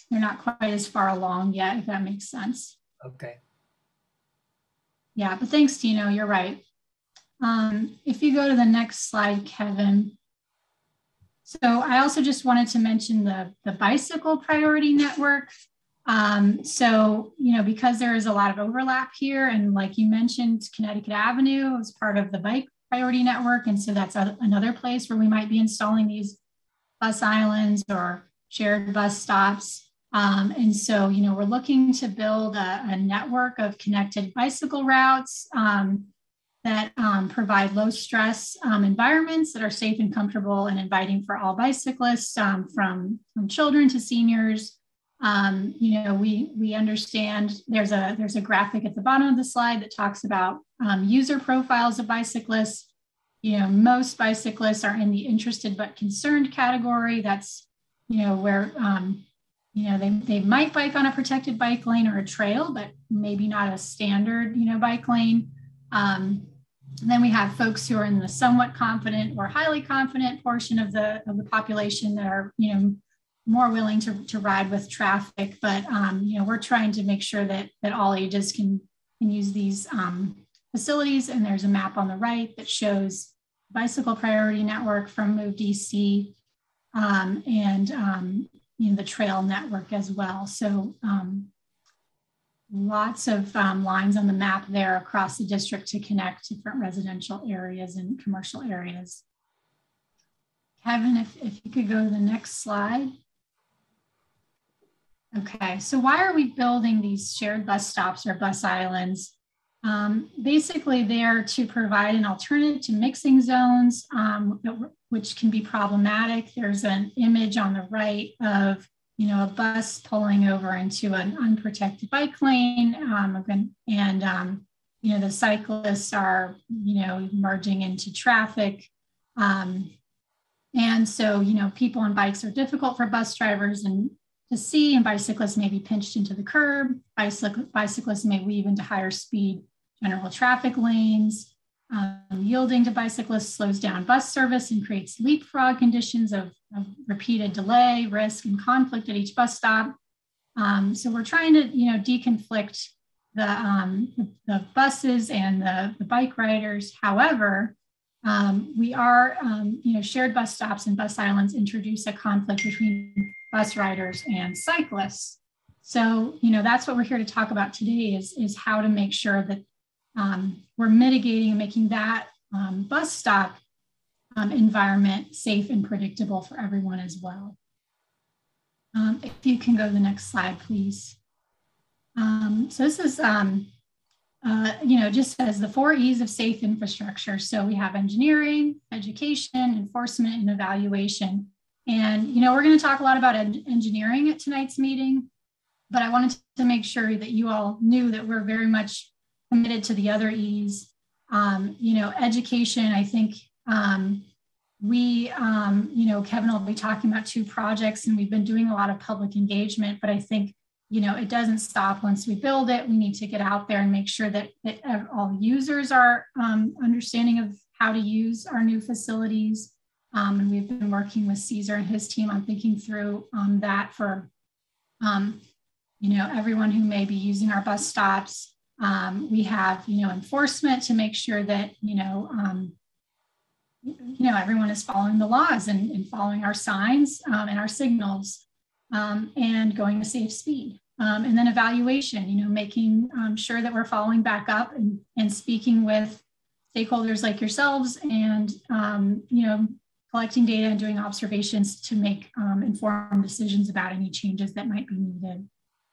they're not quite as far along yet, if that makes sense. Okay. Yeah, but thanks, Tino, you're right. Um, if you go to the next slide, Kevin. So I also just wanted to mention the, the bicycle priority network. Um, so, you know, because there is a lot of overlap here, and like you mentioned, Connecticut Avenue is part of the bike priority network. And so that's a, another place where we might be installing these bus islands or shared bus stops. Um, and so, you know, we're looking to build a, a network of connected bicycle routes um, that um, provide low stress um, environments that are safe and comfortable and inviting for all bicyclists, um, from, from children to seniors. Um, you know, we, we understand there's a, there's a graphic at the bottom of the slide that talks about um, user profiles of bicyclists. You know, most bicyclists are in the interested but concerned category. That's, you know, where, um, you know, they, they might bike on a protected bike lane or a trail, but maybe not a standard, you know, bike lane. Um, and then we have folks who are in the somewhat confident or highly confident portion of the, of the population that are, you know, more willing to, to ride with traffic. But, um, you know, we're trying to make sure that, that all ages can, can use these um, facilities. And there's a map on the right that shows bicycle priority network from Move D C um, and, um, you know, the trail network as well. So um, lots of um, lines on the map there across the district to connect different residential areas and commercial areas. Kevin, if, if you could go to the next slide. Okay, so why are we building these shared bus stops or bus islands? Um, basically, they're to provide an alternative to mixing zones, um, which can be problematic. There's an image on the right of, you know, a bus pulling over into an unprotected bike lane, um, and, um, you know, the cyclists are, you know, merging into traffic. Um, and so, you know, people on bikes are difficult for bus drivers and to see, and bicyclists may be pinched into the curb. Bicyc bicyclists may weave into higher speed general traffic lanes. Um, yielding to bicyclists slows down bus service and creates leapfrog conditions of, of repeated delay, risk, and conflict at each bus stop. Um, so we're trying to, you know, deconflict the, um, the, the buses and the, the bike riders. However, um, we are, um, you know, shared bus stops and bus islands introduce a conflict between bus riders and cyclists. So, you know, that's what we're here to talk about today is, is how to make sure that um, we're mitigating and making that um, bus stop um, environment safe and predictable for everyone as well. Um, if you can go to the next slide, please. Um, so this is, um, uh, you know, just as the four E's of safe infrastructure. So we have engineering, education, enforcement, and evaluation. And, you know, we're going to talk a lot about en engineering at tonight's meeting, but I wanted to make sure that you all knew that we're very much committed to the other E's. Um, you know, education, I think um, we, um, you know, Kevin will be talking about two projects and we've been doing a lot of public engagement, but I think, you know, it doesn't stop once we build it. We need to get out there and make sure that, that all users are um, understanding of how to use our new facilities. Um, and we've been working with Caesar and his team on thinking through um, that for, um, you know, everyone who may be using our bus stops. Um, we have, you know, enforcement to make sure that, you know, um, you know, everyone is following the laws and, and following our signs um, and our signals um, and going a safe speed. Um, and then evaluation, you know, making um, sure that we're following back up and, and speaking with stakeholders like yourselves and, um, you know, collecting data and doing observations to make um, informed decisions about any changes that might be needed.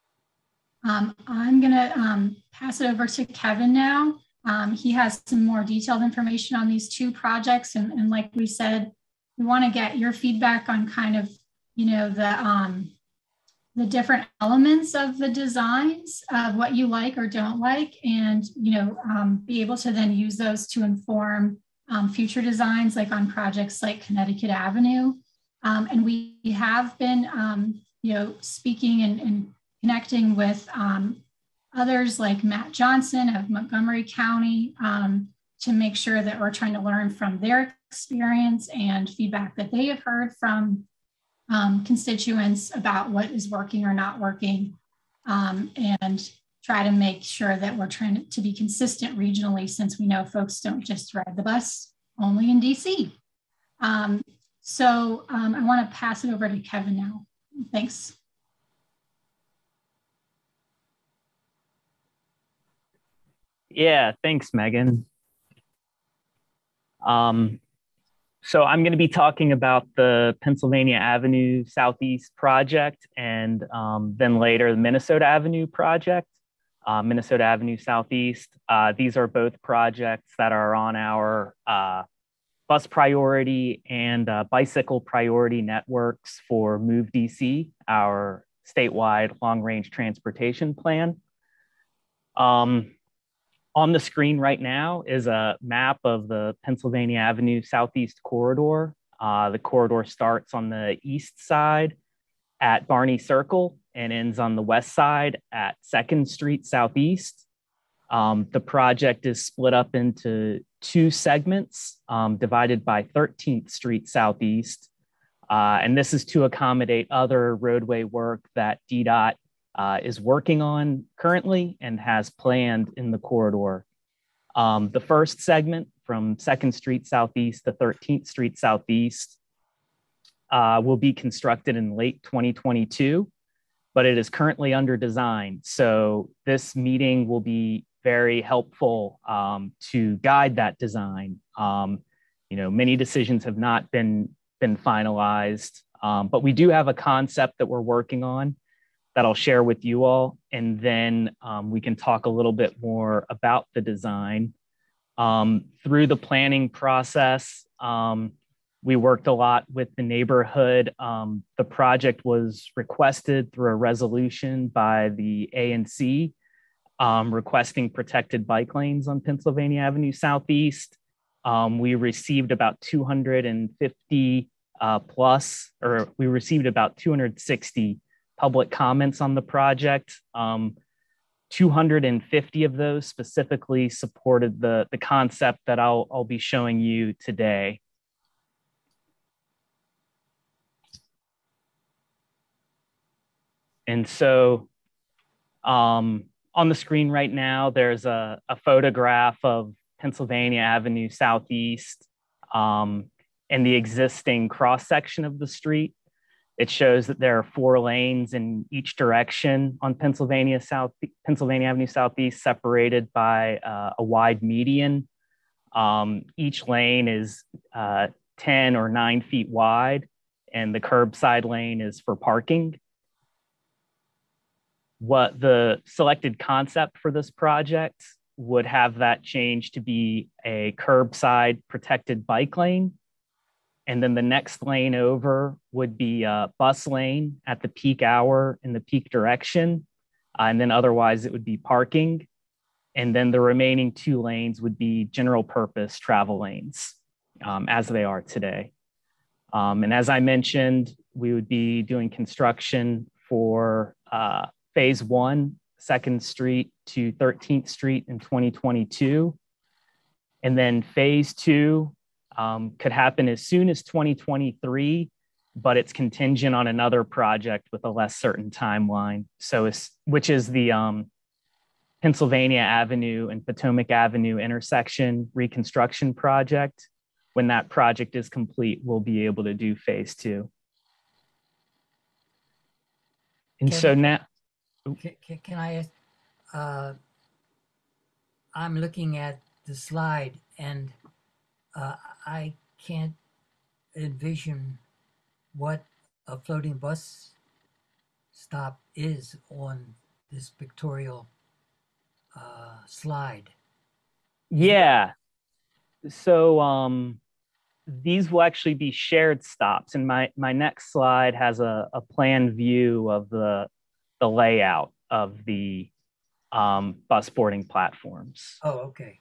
Um, I'm gonna um, pass it over to Kevin now. Um, he has some more detailed information on these two projects. And, and like we said, we wanna get your feedback on kind of, you know, the, um, the different elements of the designs of what you like or don't like, and, you know, um, be able to then use those to inform um, future designs, like on projects like Connecticut Avenue. Um, and we have been, um, you know, speaking and, and connecting with um, others like Matt Johnson of Montgomery County um, to make sure that we're trying to learn from their experience and feedback that they have heard from um, constituents about what is working or not working, um, and try to make sure that we're trying to be consistent regionally, since we know folks don't just ride the bus only in D C. Um, so um, I want to pass it over to Kevin now. Thanks. Yeah, thanks, Megan. Um, so I'm going to be talking about the Pennsylvania Avenue Southeast project, and um, then later the Minnesota Avenue project, uh, Minnesota Avenue Southeast. Uh, these are both projects that are on our uh, bus priority and uh, bicycle priority networks for Move D C, our statewide long-range transportation plan. Um, On the screen right now is a map of the Pennsylvania Avenue Southeast corridor. Uh, the corridor starts on the east side at Barney Circle and ends on the west side at second Street Southeast. Um, the project is split up into two segments um, divided by thirteenth Street Southeast. Uh, and this is to accommodate other roadway work that D DOT Uh, is working on currently and has planned in the corridor. Um, the first segment from second Street Southeast to thirteenth Street Southeast uh, will be constructed in late twenty twenty-two, but it is currently under design. So this meeting will be very helpful um, to guide that design. Um, you know, many decisions have not been, been finalized, um, but we do have a concept that we're working on that I'll share with you all. And then um, we can talk a little bit more about the design. Um, through the planning process, um, we worked a lot with the neighborhood. Um, the project was requested through a resolution by the A N C um, requesting protected bike lanes on Pennsylvania Avenue Southeast. Um, we received about two hundred fifty uh, plus, or we received about two hundred sixty public comments on the project. Um, two hundred fifty of those specifically supported the, the concept that I'll, I'll be showing you today. And so um, on the screen right now, there's a, a photograph of Pennsylvania Avenue Southeast um, and the existing cross-section of the street. It shows that there are four lanes in each direction on Pennsylvania South, Pennsylvania Avenue Southeast, separated by uh, a wide median. Um, each lane is uh, ten or nine feet wide, and the curbside lane is for parking. What the selected concept for this project would have that change to be a curbside protected bike lane. And then the next lane over would be a bus lane at the peak hour in the peak direction. Uh, and then otherwise it would be parking. And then the remaining two lanes would be general purpose travel lanes um, as they are today. Um, and as I mentioned, we would be doing construction for uh, phase one, second Street to thirteenth Street in twenty twenty-two. And then phase two, Um, could happen as soon as twenty twenty-three, but it's contingent on another project with a less certain timeline. So, it's, which is the um, Pennsylvania Avenue and Potomac Avenue intersection reconstruction project. When that project is complete, we'll be able to do phase two. And Kevin, so now, can, can I ask? Uh, I'm looking at the slide, and Uh, I can't envision what a floating bus stop is on this pictorial uh, slide. yeah. So um, these will actually be shared stops. And my, my next slide has a, a plan view of the, the layout of the um, bus boarding platforms. Oh, okay.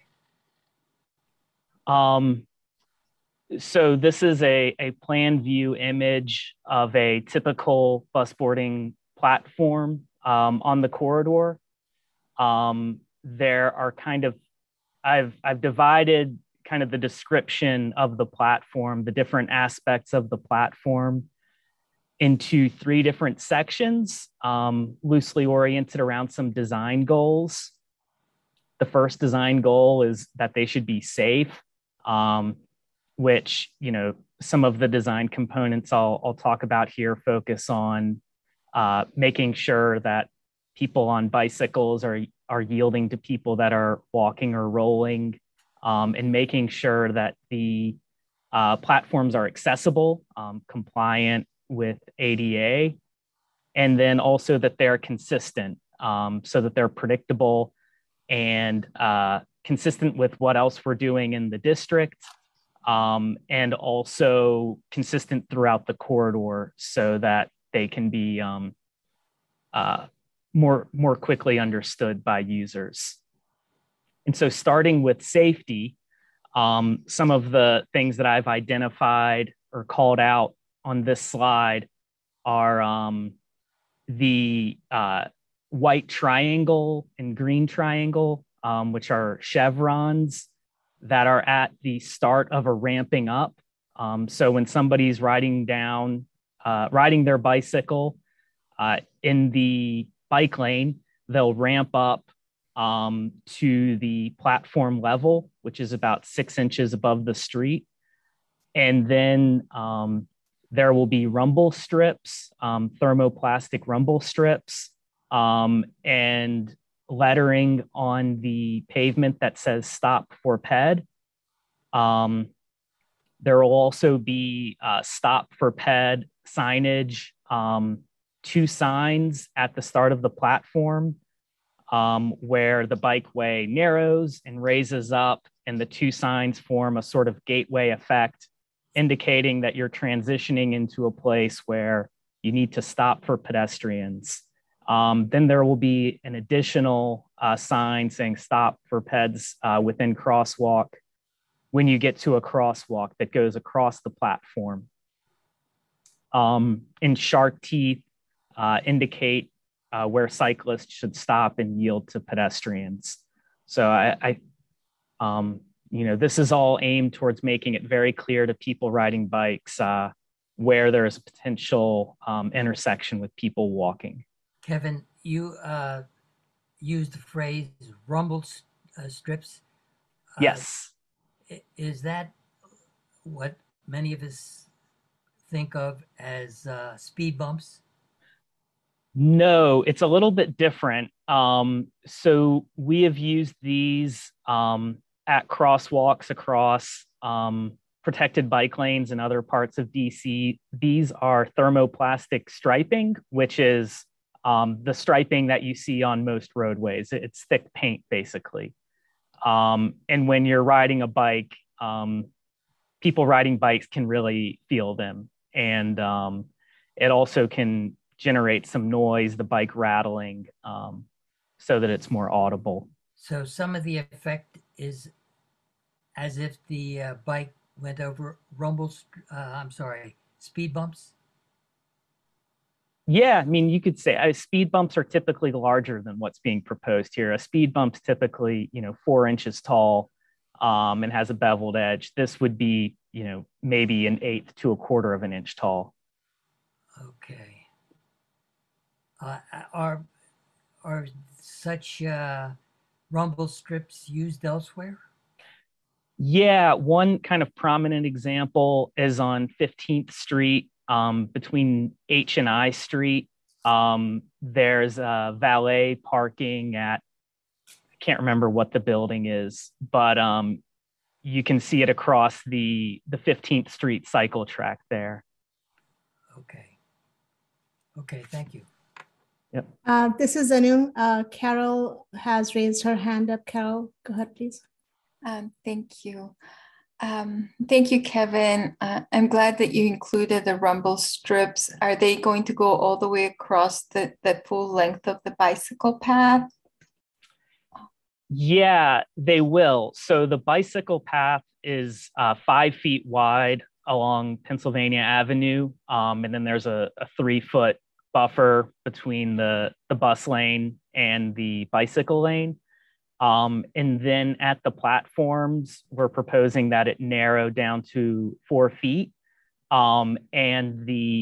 Um, so this is a, a plan view image of a typical bus boarding platform um, on the corridor. Um, there are kind of, I've, I've divided kind of the description of the platform, the different aspects of the platform into three different sections, um, loosely oriented around some design goals. The first design goal is that they should be safe, um, which, you know, some of the design components I'll, I'll talk about here focus on uh, making sure that people on bicycles are, are yielding to people that are walking or rolling, um, and making sure that the uh, platforms are accessible, um, compliant with A D A, and then also that they're consistent, um, so that they're predictable and uh, consistent with what else we're doing in the district, um, and also consistent throughout the corridor so that they can be um, uh, more, more quickly understood by users. And so starting with safety, um, some of the things that I've identified or called out on this slide are um, the uh, white triangle and green triangle, um, which are chevrons that are at the start of a ramping up. Um, so when somebody's riding down, uh, riding their bicycle uh, in the bike lane, they'll ramp up um, to the platform level, which is about six inches above the street. And then um, there will be rumble strips, um, thermoplastic rumble strips, um, and lettering on the pavement that says stop for ped. Um, there will also be uh, stop for ped signage, um, two signs at the start of the platform um, where the bikeway narrows and raises up, and the two signs form a sort of gateway effect, indicating that you're transitioning into a place where you need to stop for pedestrians. Um, then there will be an additional uh, sign saying stop for peds uh, within crosswalk when you get to a crosswalk that goes across the platform. Um, and shark teeth uh, indicate uh, where cyclists should stop and yield to pedestrians. So I, I um, you know, this is all aimed towards making it very clear to people riding bikes uh, where there is a potential um, intersection with people walking. Kevin, you uh, used the phrase rumble st- uh, strips. Uh, yes. Is that what many of us think of as uh, speed bumps? No, it's a little bit different. Um, so we have used these um, at crosswalks across um, protected bike lanes in other parts of D C. These are thermoplastic striping, which is um, the striping that you see on most roadways. It's thick paint, basically. Um, and when you're riding a bike, um, people riding bikes can really feel them. And um, it also can generate some noise, the bike rattling, um, so that it's more audible. So some of the effect is as if the uh, bike went over rumble, uh, I'm sorry, speed bumps? Yeah, I mean, you could say uh, speed bumps are typically larger than what's being proposed here. A speed bump's typically, you know, four inches tall um, and has a beveled edge. This would be, you know, maybe an eighth to a quarter of an inch tall. Okay. Uh, are are such uh, rumble strips used elsewhere? Yeah, one kind of prominent example is on fifteenth Street. Um, between H and I Street, um, there's a valet parking at, I can't remember what the building is, but um, you can see it across the, the fifteenth Street cycle track there. Okay. Okay, thank you. Yep. Uh, this is Anu. Uh, Carol has raised her hand up. Carol, go ahead, please. Um, thank you. Um, thank you, Kevin. Uh, I'm glad that you included the rumble strips. Are they going to go all the way across the, the full length of the bicycle path? Yeah, they will. So the bicycle path is uh, five feet wide along Pennsylvania Avenue. Um, and then there's a, a three foot buffer between the, the bus lane and the bicycle lane. Um, and then at the platforms, we're proposing that it narrow down to four feet. Um, and the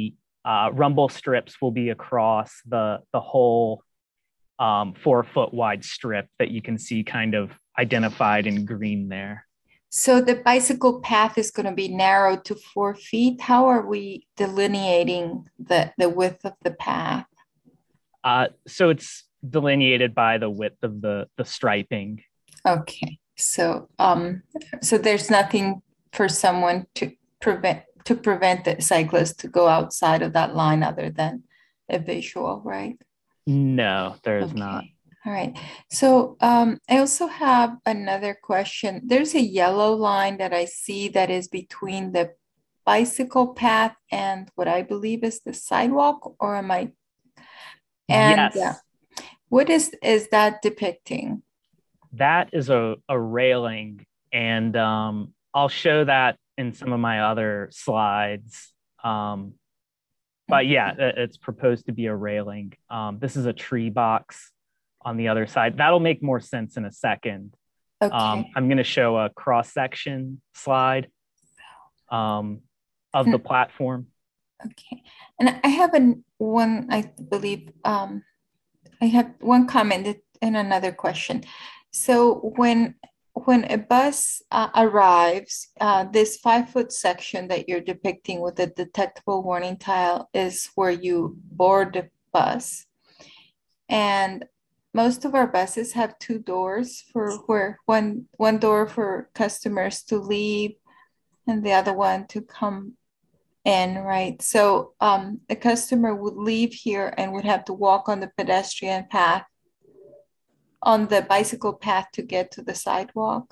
uh, rumble strips will be across the, the whole um, four foot wide strip that you can see kind of identified in green there. So the bicycle path is going to be narrowed to four feet. How are we delineating the, the width of the path? Uh, so it's delineated by the width of the, the striping. Okay, so um, so there's nothing for someone to prevent to prevent the cyclist to go outside of that line other than a visual, right? No, there's Okay. not. All right. So um, I also have another question. There's a yellow line that I see that is between the bicycle path and what I believe is the sidewalk, or am I? And yes. uh, what is is that depicting? That is a, a railing, and um, I'll show that in some of my other slides. Um, but yeah, it's proposed to be a railing. Um, this is a tree box on the other side. That'll make more sense in a second. Okay. Um, I'm going to show a cross-section slide um, of the platform. Okay. And I have an, one, I believe, um, I have one comment and another question. So when when a bus uh, arrives, uh, this five foot section that you're depicting with the detectable warning tile is where you board the bus. And most of our buses have two doors for where one one door for customers to leave and the other one to come in, right? So um, a customer would leave here and would have to walk on the pedestrian path, on the bicycle path to get to the sidewalk.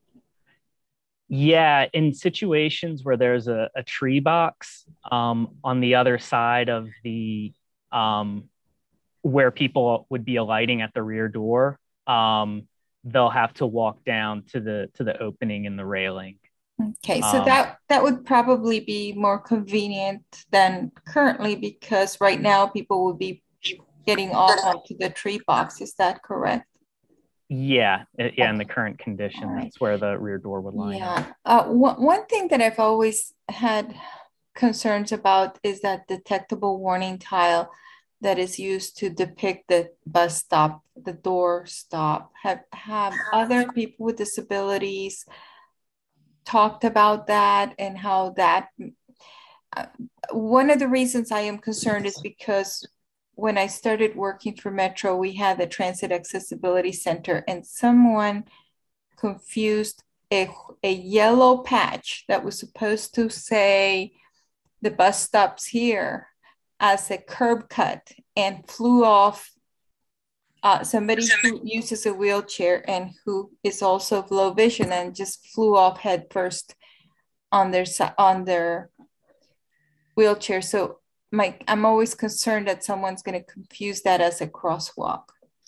Yeah, in situations where there's a, a tree box um, on the other side of the, um, where people would be alighting at the rear door, um, they'll have to walk down to the to the opening in the railing. Okay, so um, that that would probably be more convenient than currently, because right now people will be getting off onto the tree box. Is that correct? Yeah, yeah. In the current condition, Right. that's where the rear door would line up. Yeah. Uh, one, one thing that I've always had concerns about is that detectable warning tile that is used to depict the bus stop, the door stop. Have, have other people with disabilities talked about that and how that, uh, one of the reasons I am concerned is because when I started working for Metro, we had the Transit Accessibility Center, and someone confused a, a yellow patch that was supposed to say the bus stops here as a curb cut and flew off. Uh, somebody who uses a wheelchair and who is also of low vision and just flew off head first on their on their wheelchair. So my, I'm always concerned that someone's going to confuse that as a crosswalk.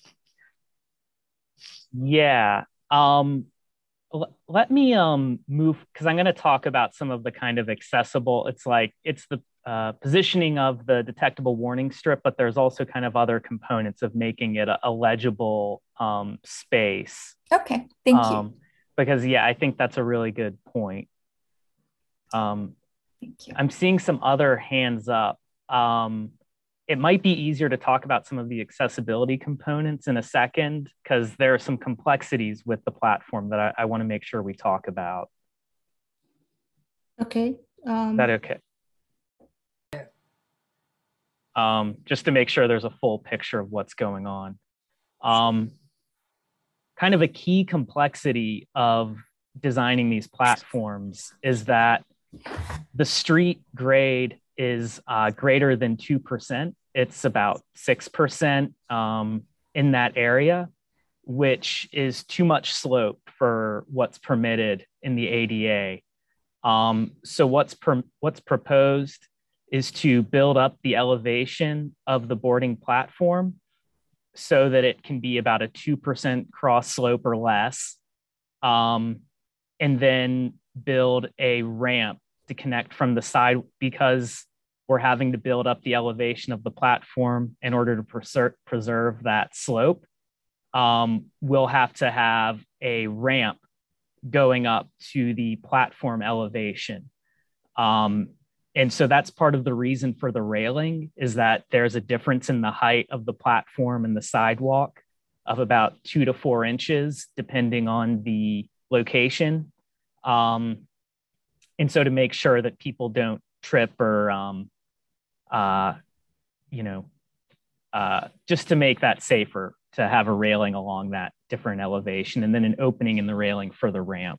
Yeah. Um, l- let me um, move, because I'm going to talk about some of the kind of accessible, it's like, it's the uh, positioning of the detectable warning strip, but there's also kind of other components of making it a, a legible um, space. Okay, thank um, you. Because, yeah, I think that's a really good point. Um, thank you. I'm seeing some other hands up. Um, it might be easier to talk about some of the accessibility components in a second, because there are some complexities with the platform that I, I want to make sure we talk about. Okay. Um, Is that okay? Um, just to make sure there's a full picture of what's going on. Um, kind of a key complexity of designing these platforms is that the street grade is uh, greater than two percent. It's about six percent um, in that area, which is too much slope for what's permitted in the A D A. Um, so what's, per- what's proposed is to build up the elevation of the boarding platform so that it can be about a two percent cross slope or less, um, and then build a ramp to connect from the side, because we're having to build up the elevation of the platform in order to preserve, preserve that slope. Um, we'll have to have a ramp going up to the platform elevation. Um, and so that's part of the reason for the railing, is that there's a difference in the height of the platform and the sidewalk of about two to four inches, depending on the location. Um, and so to make sure that people don't trip or, um, uh, you know, uh, just to make that safer, to have a railing along that different elevation, and then an opening in the railing for the ramp.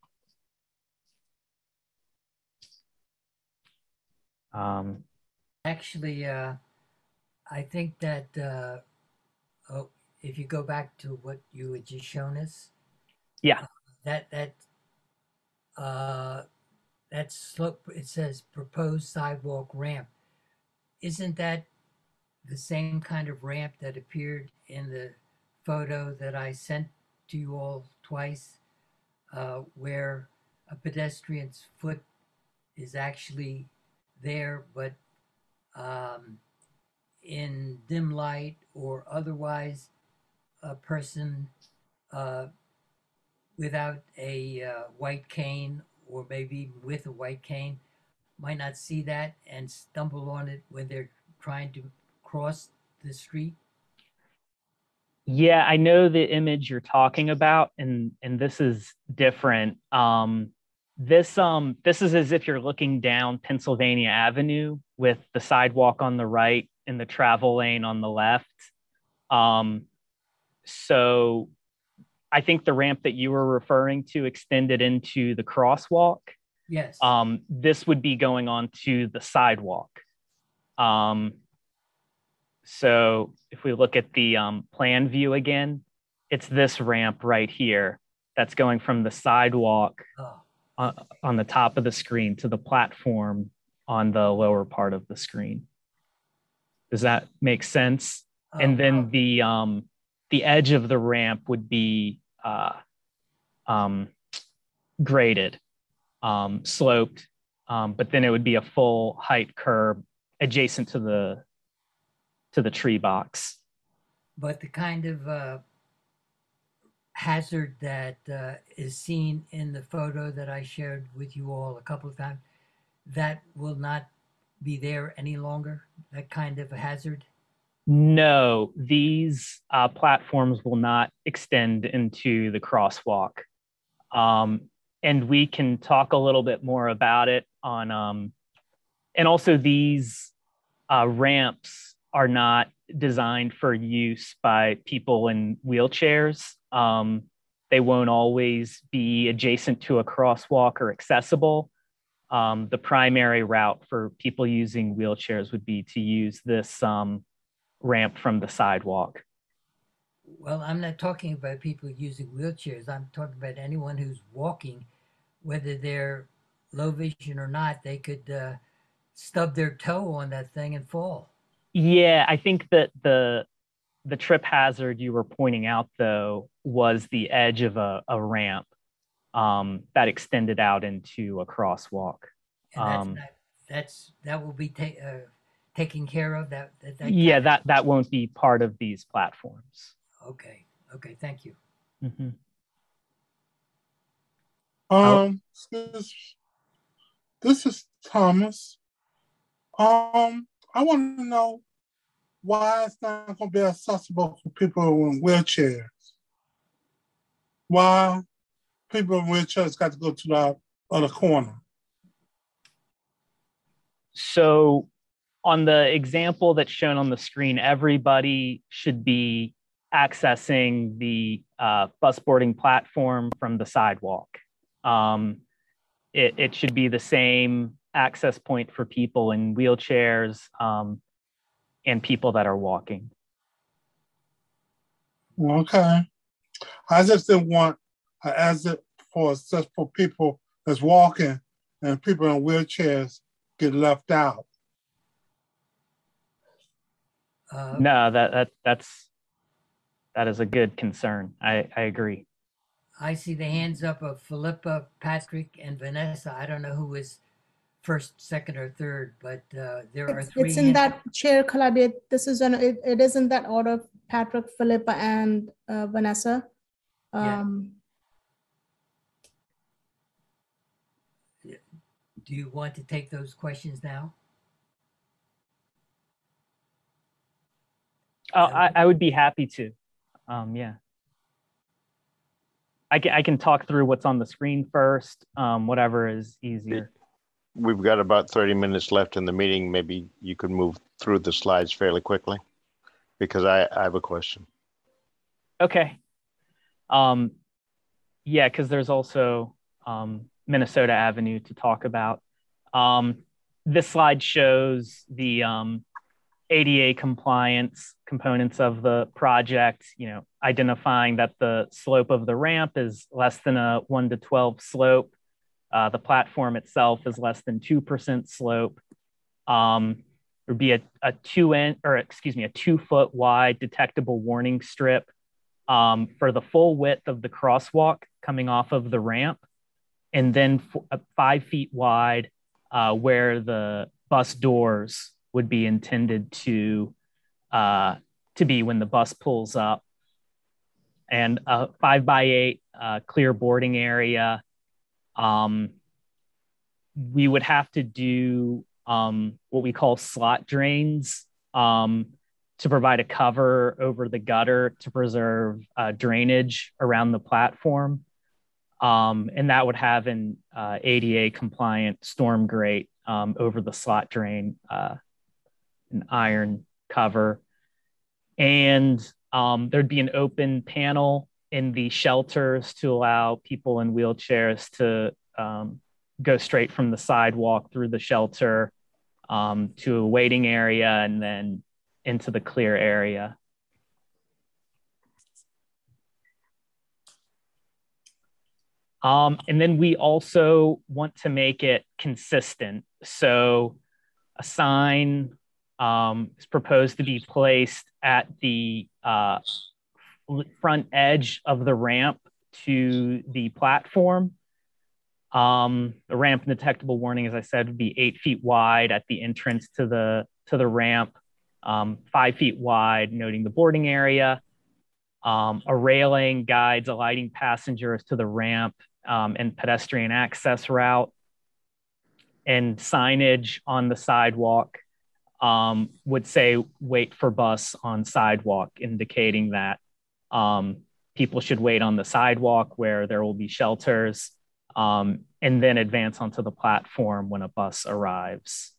Um, Actually, uh, I think that uh, oh, if you go back to what you had just shown us, yeah, uh, that that uh, that slope, it says proposed sidewalk ramp. Isn't that the same kind of ramp that appeared in the photo that I sent to you all twice, uh, where a pedestrian's foot is actually there, but um, in dim light or otherwise, a person uh, without a uh, white cane, or maybe even with a white cane, might not see that and stumble on it when they're trying to cross the street? Yeah, I know the image you're talking about, and and this is different. Um, this um this is as if you're looking down Pennsylvania Avenue with the sidewalk on the right and the travel lane on the left. Um, so I think the ramp that you were referring to extended into the crosswalk. Yes. Um, this would be going on to the sidewalk. Um, So if we look at the um, plan view again, it's this ramp right here that's going from the sidewalk oh. on, on the top of the screen to the platform on the lower part of the screen. Does that make sense? Oh, and then oh. the um, the edge of the ramp would be uh, um, graded, um, sloped, um, but then it would be a full height curb adjacent to the to the tree box. But the kind of uh, hazard that uh, is seen in the photo that I shared with you all a couple of times, that will not be there any longer, that kind of a hazard? No, these uh, platforms will not extend into the crosswalk. Um, and we can talk a little bit more about it on, um, and also these uh, ramps are not designed for use by people in wheelchairs. Um, they won't always be adjacent to a crosswalk or accessible. Um, the primary route for people using wheelchairs would be to use this um, ramp from the sidewalk. Well, I'm not talking about people using wheelchairs. I'm talking about anyone who's walking, whether they're low vision or not, they could uh, stub their toe on that thing and fall. Yeah, I think that the the trip hazard you were pointing out, though, was the edge of a, a ramp um, that extended out into a crosswalk. And that's Um, not, that's that will be ta- uh, taken care of. That, that, that yeah, that that won't be part of these platforms. Okay. Okay. Thank you. Mm-hmm. Um, this, this is Thomas. Um, I want to know why it's not going to be accessible for people in wheelchairs. Why people in wheelchairs got to go to the other corner? So on the example that's shown on the screen, everybody should be accessing the uh, bus boarding platform from the sidewalk. Um, it, it should be the same access point for people in wheelchairs um, and people that are walking. Okay. I just didn't want an exit for just for people that's walking and people in wheelchairs get left out. Uh, no, that that that's that is a good concern. I, I agree. I see the hands up of Philippa, Patrick, and Vanessa. I don't know who was first, second, or third, but uh, there are It's, three. it's in that chair, Calabia. This is an, it, it is in that order, Patrick, Philippa, and uh, Vanessa. Um, yeah. do you want to take those questions now? Uh, I, I would be happy to. Um, yeah. I can, I can talk through what's on the screen first, um, whatever is easier. We've got about thirty minutes left in the meeting. Maybe you could move through the slides fairly quickly because I, I have a question. Okay. Um, yeah, because there's also um, Minnesota Avenue to talk about. Um, this slide shows the um, A D A compliance components of the project, you know, identifying that the slope of the ramp is less than a one to twelve slope. Uh, the platform itself is less than two percent slope. Um, there would be a, a two inch, or excuse me, a two foot wide detectable warning strip um, for the full width of the crosswalk coming off of the ramp, and then f- uh, five feet wide uh, where the bus doors would be intended to uh, to be when the bus pulls up, and a five by eight uh, clear boarding area. Um, we would have to do um, what we call slot drains um, to provide a cover over the gutter to preserve uh, drainage around the platform. Um, and that would have an uh, A D A compliant storm grate um, over the slot drain, uh, an iron cover. And um, there'd be an open panel in the shelters to allow people in wheelchairs to um, go straight from the sidewalk through the shelter um, to a waiting area and then into the clear area. Um, and then we also want to make it consistent. So a sign um, is proposed to be placed at the uh, front edge of the ramp to the platform. Um, the ramp and detectable warning, as I said, would be eight feet wide at the entrance to the to the ramp, um, five feet wide, noting the boarding area. Um, a railing guides alighting passengers to the ramp um, and pedestrian access route. And signage on the sidewalk um, would say "wait for bus on sidewalk," indicating that um, people should wait on the sidewalk where there will be shelters. Um, and then advance onto the platform when a bus arrives.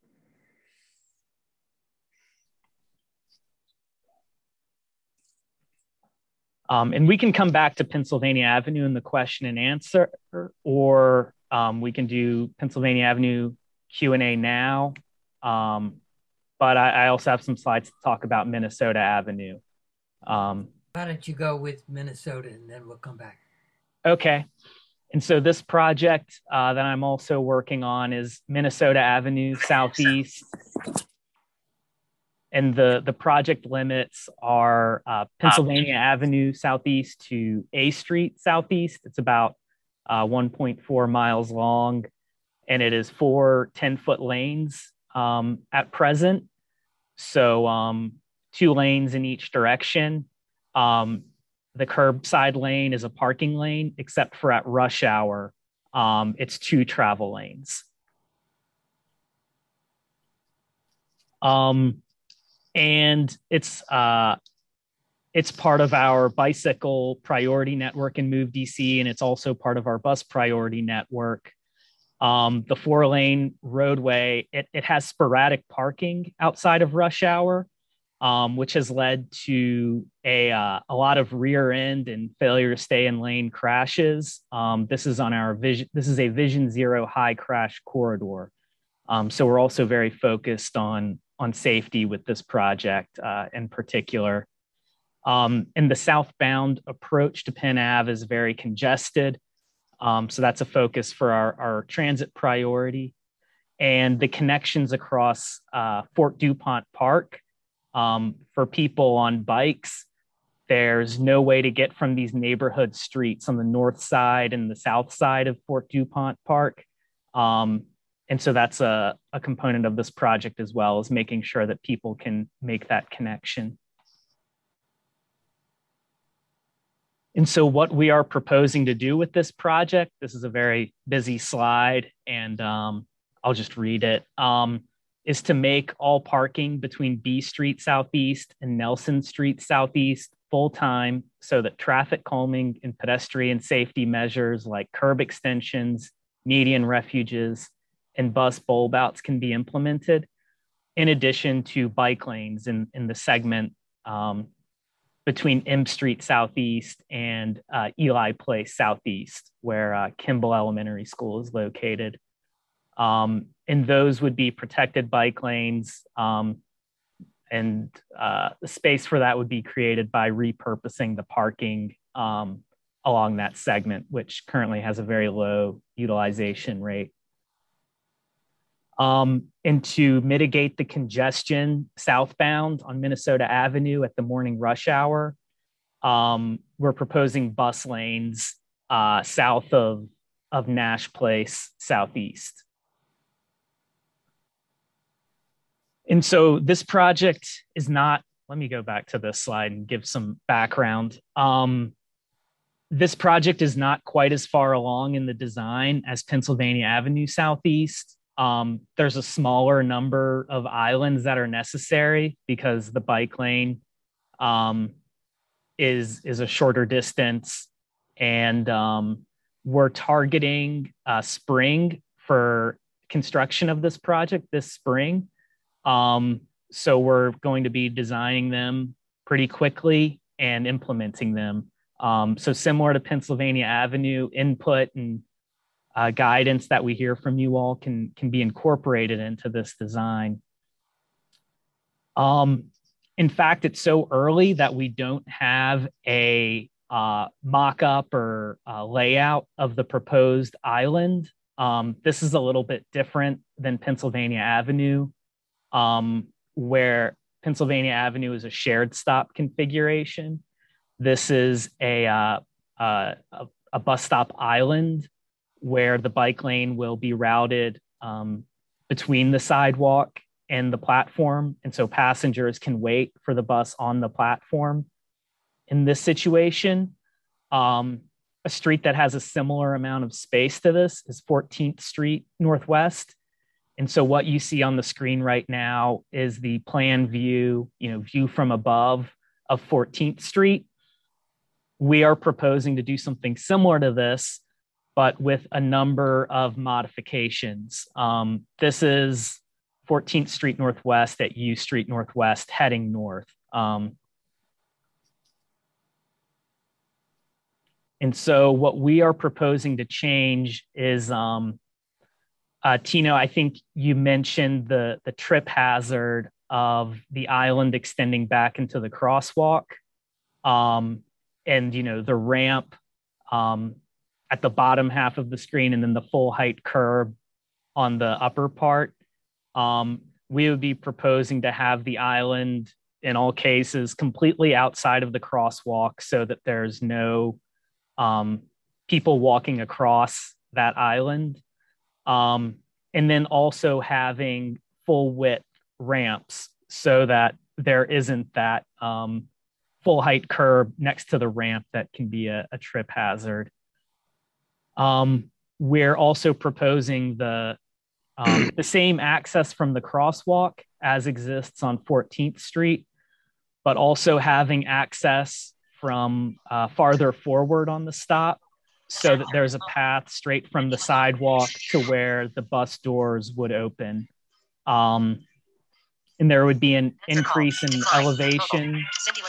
Um, and we can come back to Pennsylvania Avenue in the question and answer, or um, we can do Pennsylvania Avenue Q and A now. Um, but I, I also have some slides to talk about Minnesota Avenue. Um, Why don't you go with Minnesota and then we'll come back. Okay. And so this project uh, that I'm also working on is Minnesota Avenue Southeast. And the, the project limits are uh, Pennsylvania Avenue Southeast to A Street Southeast. It's about uh, one point four miles long, and it is four ten-foot lanes um, at present. So um, two lanes in each direction. Um, The curbside lane is a parking lane, except for at rush hour, um, it's two travel lanes. Um, and it's uh, it's part of our bicycle priority network in Move D C, and it's also part of our bus priority network. Um, the four lane roadway, it, it has sporadic parking outside of rush hour. Um, which has led to a, uh, a lot of rear end and failure to stay in lane crashes. Um, this is on our vision. This is a Vision Zero high crash corridor. Um, so we're also very focused on, on safety with this project uh, in particular. Um, and the southbound approach to Penn Ave is very congested. Um, so that's a focus for our, our transit priority. And the connections across uh, Fort DuPont Park. Um, for people on bikes, there's no way to get from these neighborhood streets on the north side and the south side of Fort DuPont Park. Um, and so that's a, a component of this project as well, is making sure that people can make that connection. And so what we are proposing to do with this project, this is a very busy slide, and um, I'll just read it, um, is to make all parking between B Street Southeast and Nelson Street Southeast full-time so that traffic calming and pedestrian safety measures like curb extensions, median refuges, and bus bulb outs can be implemented, in addition to bike lanes in, in the segment um, between M Street Southeast and uh, Eli Place Southeast, where uh, Kimball Elementary School is located. Um, and those would be protected bike lanes, um, and uh, the space for that would be created by repurposing the parking um, along that segment, which currently has a very low utilization rate. Um, and to mitigate the congestion southbound on Minnesota Avenue at the morning rush hour, um, we're proposing bus lanes uh, south of, of Nash Place Southeast. And so this project is not, let me go back to this slide and give some background. Um, this project is not quite as far along in the design as Pennsylvania Avenue Southeast. Um, there's a smaller number of islands that are necessary because the bike lane um, is, is a shorter distance. And um, we're targeting uh, spring for construction of this project this spring. Um, so we're going to be designing them pretty quickly and implementing them. Um, so similar to Pennsylvania Avenue, input and uh, guidance that we hear from you all can, can be incorporated into this design. Um, in fact, it's so early that we don't have a uh, mock-up or uh, layout of the proposed island. Um, this is a little bit different than Pennsylvania Avenue, um, where Pennsylvania Avenue is a shared stop configuration. This is a, uh, uh, a, a bus stop island where the bike lane will be routed um, between the sidewalk and the platform. And so passengers can wait for the bus on the platform. In this situation, um, a street that has a similar amount of space to this is fourteenth Street Northwest. And so what you see on the screen right now is the plan view, you know, view from above of fourteenth Street. We are proposing to do something similar to this, but with a number of modifications. Um, this is fourteenth Street Northwest at U Street Northwest heading north. Um, and so what we are proposing to change is, um, Uh, Tino, I think you mentioned the, the trip hazard of the island extending back into the crosswalk, um, and, you know, the ramp um, at the bottom half of the screen and then the full height curb on the upper part. Um, we would be proposing to have the island in all cases completely outside of the crosswalk so that there's no um, people walking across that island. Um, and then also having full width ramps so that there isn't that um, full height curb next to the ramp that can be a, a trip hazard. Um, we're also proposing the, um, the same access from the crosswalk as exists on fourteenth Street, but also having access from uh, farther forward on the stop, so that there's a path straight from the sidewalk to where the bus doors would open. Um, and there would be an increase in elevation.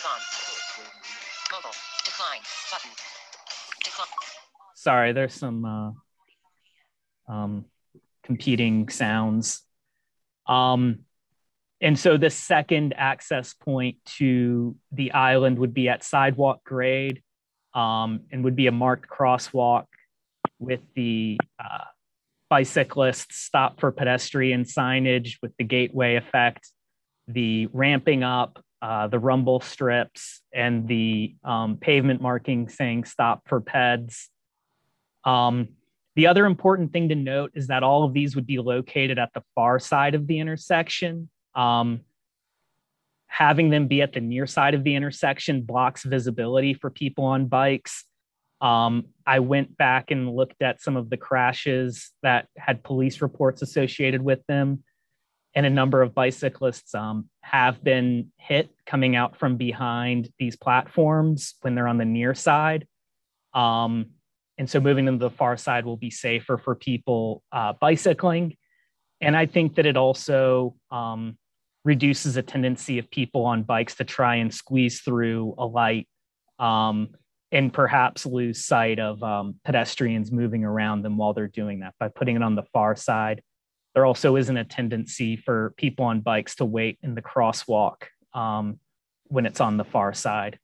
Sorry, there's some uh, um, competing sounds. Um, and so the second access point to the island would be at sidewalk grade. Um, and would be a marked crosswalk with the uh, bicyclist stop for pedestrian signage with the gateway effect, the ramping up, uh, the rumble strips, and the um, pavement marking saying stop for peds. Um, the other important thing to note is that all of these would be located at the far side of the intersection. Um, having them be at the near side of the intersection blocks visibility for people on bikes. Um, I went back and looked at some of the crashes that had police reports associated with them, and a number of bicyclists um, have been hit coming out from behind these platforms when they're on the near side. Um, and so moving them to the far side will be safer for people uh, bicycling. And I think that it also um, reduces a tendency of people on bikes to try and squeeze through a light um, and perhaps lose sight of um, pedestrians moving around them while they're doing that by putting it on the far side. There also isn't a tendency for people on bikes to wait in the crosswalk um, when it's on the far side.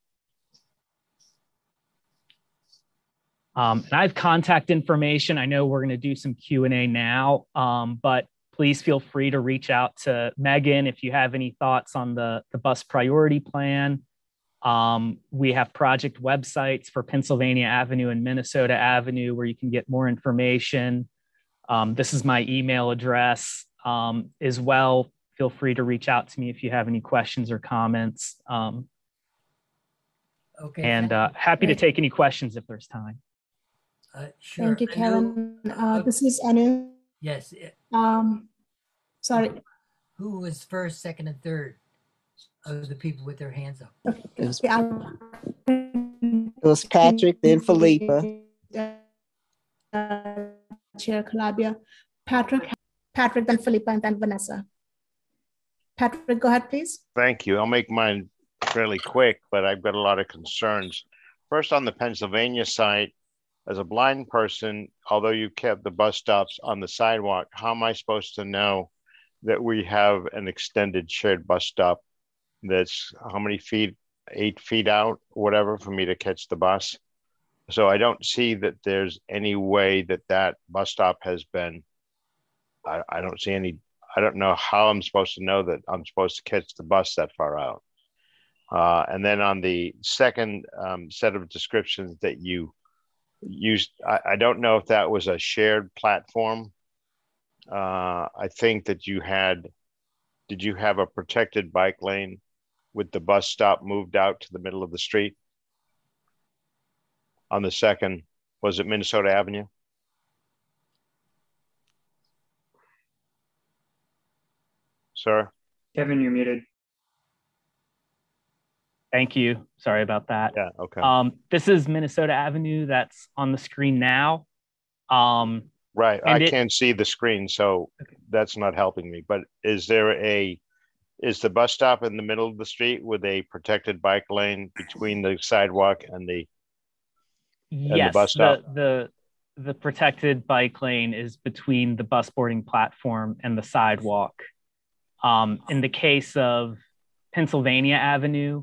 Um, and I have contact information. I know we're going to do some Q and A now, um, but please feel free to reach out to Megan if you have any thoughts on the, the bus priority plan. Um, we have project websites for Pennsylvania Avenue and Minnesota Avenue where you can get more information. Um, this is my email address um, as well. Feel free to reach out to me if you have any questions or comments. Um, okay. And uh, happy to take any questions if there's time. Uh, sure. Thank you, Kevin. Uh, this is Anu. Yes. Um, sorry. Who was first, second, and third of the people with their hands up? It was, it was Patrick, then Philippa. Uh, Chair Calabria, Patrick, Patrick, then Philippa, and then Vanessa. Patrick, go ahead, please. Thank you. I'll make mine fairly quick, but I've got a lot of concerns. First, on the Pennsylvania site, as a blind person, although you kept the bus stops on the sidewalk, how am I supposed to know that we have an extended shared bus stop that's how many feet, eight feet out, whatever, for me to catch the bus? So I don't see that there's any way that that bus stop has been, I, I don't see any, I don't know how I'm supposed to know that I'm supposed to catch the bus that far out. Uh, and then on the second um, set of descriptions that you used, I, I don't know if that was a shared platform. Uh, I think that you had, did you have a protected bike lane with the bus stop moved out to the middle of the street? On the second, was it Minnesota Avenue? Sir? Kevin, you're muted. Thank you. Sorry about that. Yeah, okay. Um, this is Minnesota Avenue that's on the screen now. Um, right, I it, can't see the screen, so okay. That's not helping me. But is there a, is the bus stop in the middle of the street with a protected bike lane between the sidewalk and the Yes, and the bus stop? The, the the protected bike lane is between the bus boarding platform and the sidewalk. Um, in the case of Pennsylvania Avenue,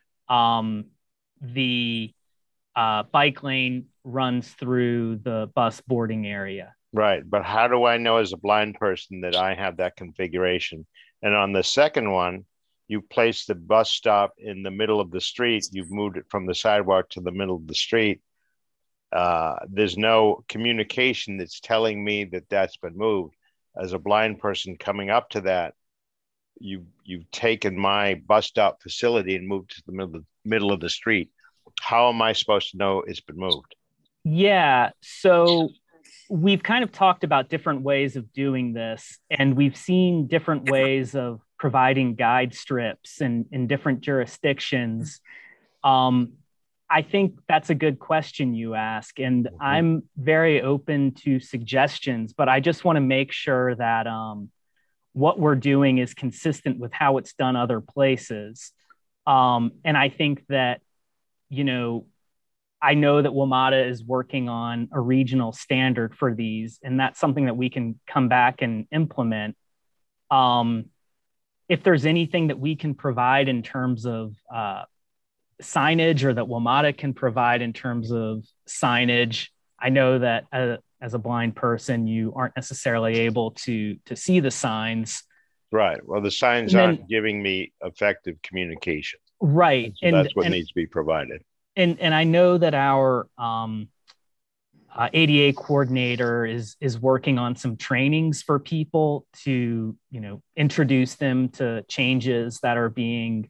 um, the uh, bike lane runs through the bus boarding area. Right, but how do I know as a blind person that I have that configuration? And on the second one, you place the bus stop in the middle of the street. You've moved it from the sidewalk to the middle of the street. Uh, there's no communication that's telling me that that's been moved. As a blind person coming up to that, you, you've taken my bus stop facility and moved to the middle, middle of the street. How am I supposed to know it's been moved? Yeah, so we've kind of talked about different ways of doing this, and we've seen different ways of providing guide strips in, in different jurisdictions. Um, I think that's a good question you ask, and mm-hmm. I'm very open to suggestions, but I just want to make sure that um, what we're doing is consistent with how it's done other places. Um, and I think that, you know, I know that WMATA is working on a regional standard for these, and that's something that we can come back and implement. Um, if there's anything that we can provide in terms of uh, signage, or that WMATA can provide in terms of signage, I know that uh, as a blind person, you aren't necessarily able to to see the signs. Right. Well, the signs then, aren't giving me effective communication. Right. So and that's what and, needs to be provided. And and I know that our um, uh, A D A coordinator is is working on some trainings for people to, you know, introduce them to changes that are being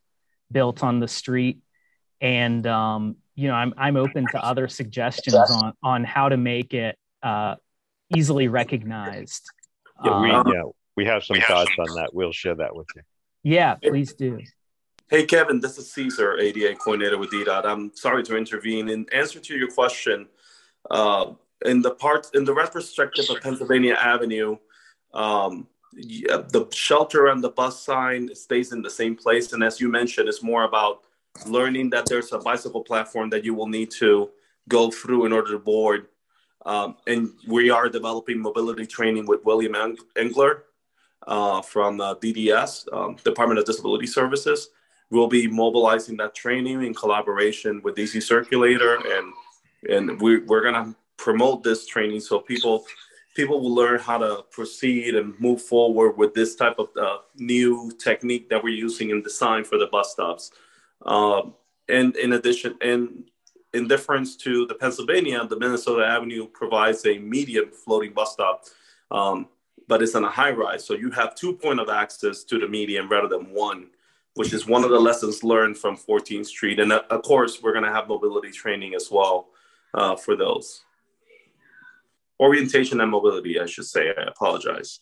built on the street. And, um, you know, I'm, I'm open to other suggestions on, on how to make it uh, easily recognized. Yeah, we, Um, yeah, we have some thoughts on that. We'll share that with you. Yeah, please do. Hey, Kevin, this is Caesar, A D A coordinator with D DOT. I'm sorry to intervene. In answer to your question, uh, in the part, in the retrospective of Pennsylvania Avenue, um, yeah, the shelter and the bus sign stays in the same place. And as you mentioned, it's more about learning that there's a bicycle platform that you will need to go through in order to board. Um, and we are developing mobility training with William Engler uh, from uh, D D S, um, Department of Disability Services. We'll be mobilizing that training in collaboration with D C Circulator, and and we, we're going to promote this training so people people will learn how to proceed and move forward with this type of uh, new technique that we're using in design for the bus stops. Um, and in addition, and in difference to the Pennsylvania, the Minnesota Avenue provides a medium floating bus stop, um, but it's on a high rise. So you have two point of access to the median rather than one, which is one of the lessons learned from fourteenth Street. And uh, of course, we're gonna have mobility training as well uh, for those. Orientation and mobility, I should say, I apologize.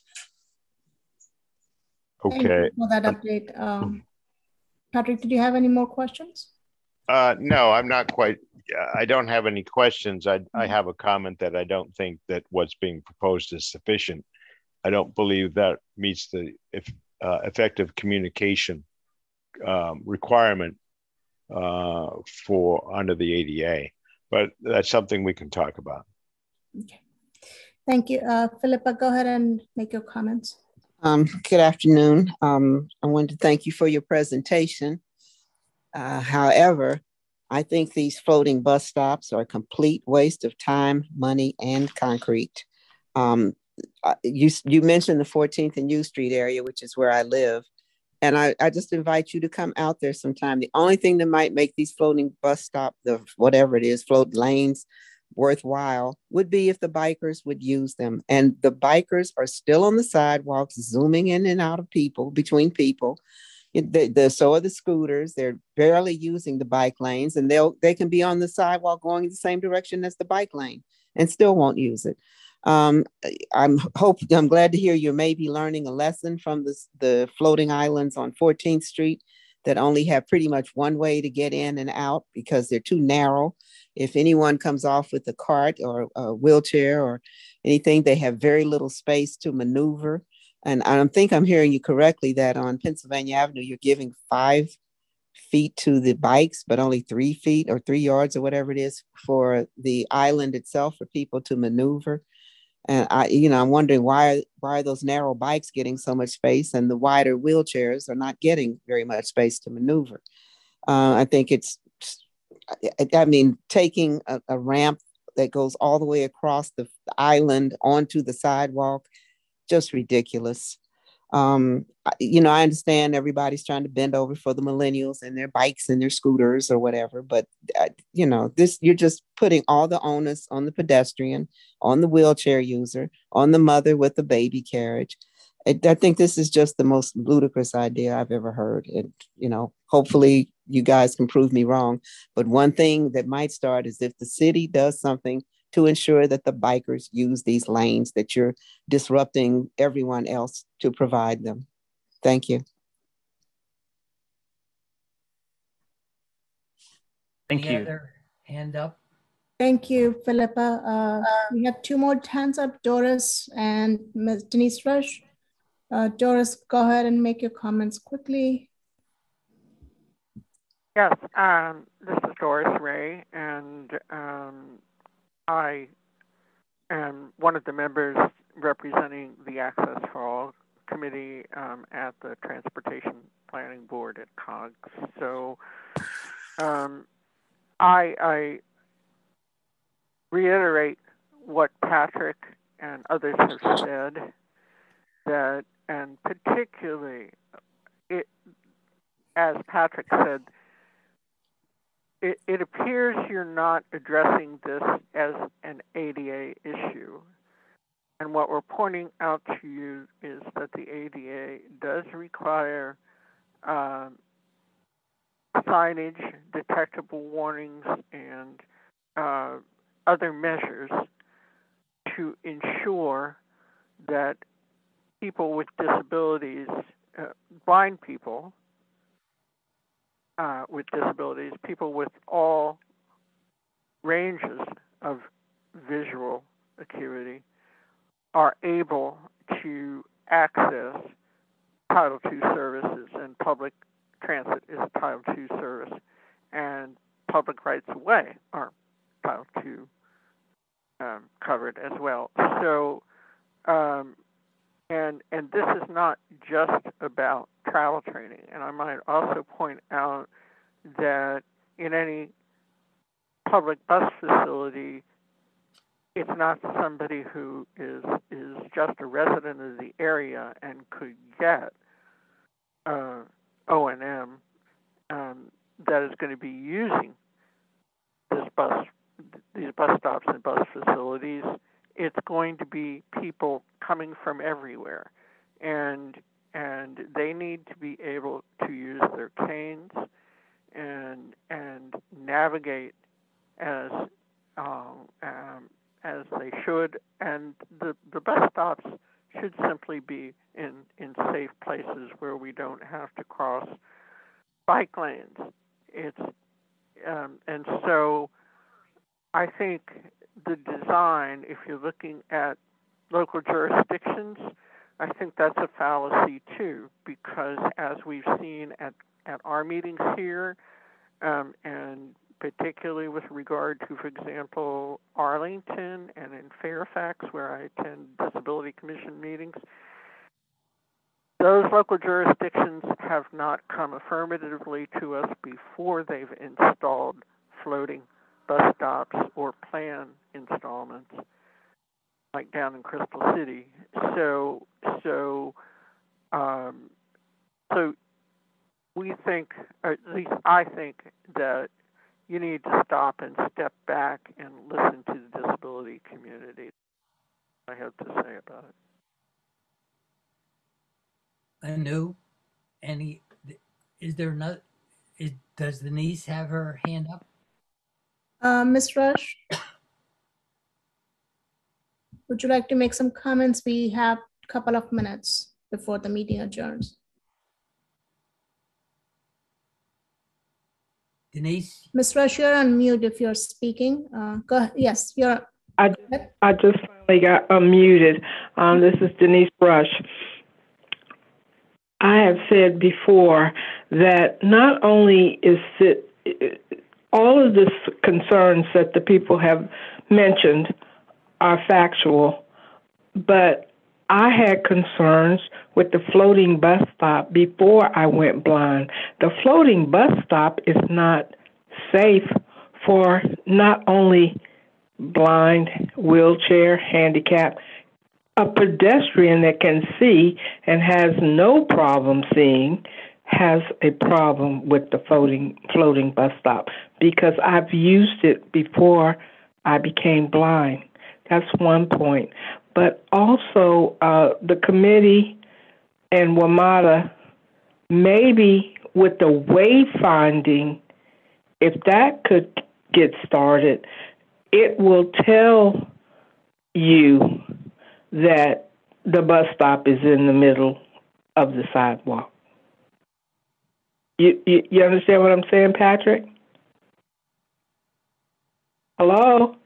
Thank you for that update. Um, Patrick, did you have any more questions? Uh, no, I'm not quite, I don't have any questions. I, I have a comment that I don't think that what's being proposed is sufficient. I don't believe that meets the if, uh, effective communication um, requirement uh, for under the A D A, but that's something we can talk about. Okay. Thank you. Uh, Philippa, go ahead and make your comments. Um, good afternoon. Um, I wanted to thank you for your presentation. Uh, however, I think these floating bus stops are a complete waste of time, money, and concrete. Um, you, you mentioned the fourteenth and U Street area, which is where I live. And I, I just invite you to come out there sometime. The only thing that might make these floating bus stop, the whatever it is, float lanes, worthwhile would be if the bikers would use them. And the bikers are still on the sidewalks, zooming in and out of people, between people. The, the, so are the scooters. They're barely using the bike lanes, and they'll they can be on the sidewalk going the same direction as the bike lane and still won't use it. Um, I'm hope I'm glad to hear you're maybe learning a lesson from this, the floating islands on fourteenth Street that only have pretty much one way to get in and out because they're too narrow. If anyone comes off with a cart or a wheelchair or anything, they have very little space to maneuver. And I think I'm hearing you correctly that on Pennsylvania Avenue, you're giving five feet to the bikes, but only three feet or three yards or whatever it is for the island itself for people to maneuver. And I, you know, I'm wondering why, why are those narrow bikes getting so much space and the wider wheelchairs are not getting very much space to maneuver. Uh, I think it's, I, I mean, taking a, a ramp that goes all the way across the island onto the sidewalk, just ridiculous. Um, you know, I understand everybody's trying to bend over for the millennials and their bikes and their scooters or whatever, but uh, you know, this, you're just putting all the onus on the pedestrian, on the wheelchair user, on the mother with the baby carriage. I, I think this is just the most ludicrous idea I've ever heard. And, you know, hopefully you guys can prove me wrong. But one thing that might start is if the city does something to ensure that the bikers use these lanes, that you're disrupting everyone else to provide them. Thank you. Thank Any you. other hand up? Thank you, Philippa. Uh, we have two more hands up, Doris and Miz Denise Rush. Uh, Doris, go ahead and make your comments quickly. Yes, um, this is Doris Ray, and um, I am one of the members representing the Access for All Committee um, at the Transportation Planning Board at COGS. So um, I, I reiterate what Patrick and others have said, that, and particularly, it, as Patrick said, It, it appears you're not addressing this as an A D A issue. And what we're pointing out to you is that the A D A does require um, signage, detectable warnings, and uh, other measures to ensure that people with disabilities, uh, blind people uh, with disabilities, people with all ranges of visual acuity are able to access Title two services, and public transit is a Title two service, and public rights of way are Title two um, covered as well. So, um, and and this is not just about travel training. And I might also point out that in any public bus facility, it's not somebody who is is just a resident of the area and could get uh, O and M um, that is going to be using this bus, these bus stops and bus facilities. It's going to be people coming from everywhere, and and they need to be able to use their canes and and navigate as um, um, as they should, and the, the bus stops should simply be in, in safe places where we don't have to cross bike lanes. It's um, and so I think the design, if you're looking at local jurisdictions, I think that's a fallacy too, because as we've seen at, at our meetings here, um, and particularly with regard to, for example, Arlington and in Fairfax, where I attend Disability Commission meetings, those local jurisdictions have not come affirmatively to us before they've installed floating bus stops or plan installments, like down in Crystal City. So, so, um, so we think, or at least I think, that you need to stop and step back and listen to the disability community. I have to say about it. Anu, any, is there not, is, does Denise have her hand up? Uh, Miz Rush, would you like to make some comments? We have a couple of minutes before the meeting adjourns. Denise? Miz Rush, you're on mute if you're speaking. Uh, go ahead. Yes, you're. I, I just finally got unmuted. Um, this is Denise Rush. I have said before that not only is it all of the concerns that the people have mentioned are factual, but I had concerns with the floating bus stop before I went blind. The floating bus stop is not safe for not only blind, wheelchair, handicapped, a pedestrian that can see and has no problem seeing has a problem with the floating floating bus stop, because I've used it before I became blind. That's one point. But also uh, the committee and WMATA, maybe with the wayfinding, if that could get started, it will tell you that the bus stop is in the middle of the sidewalk. You, you, you understand what I'm saying, Patrick? Hello?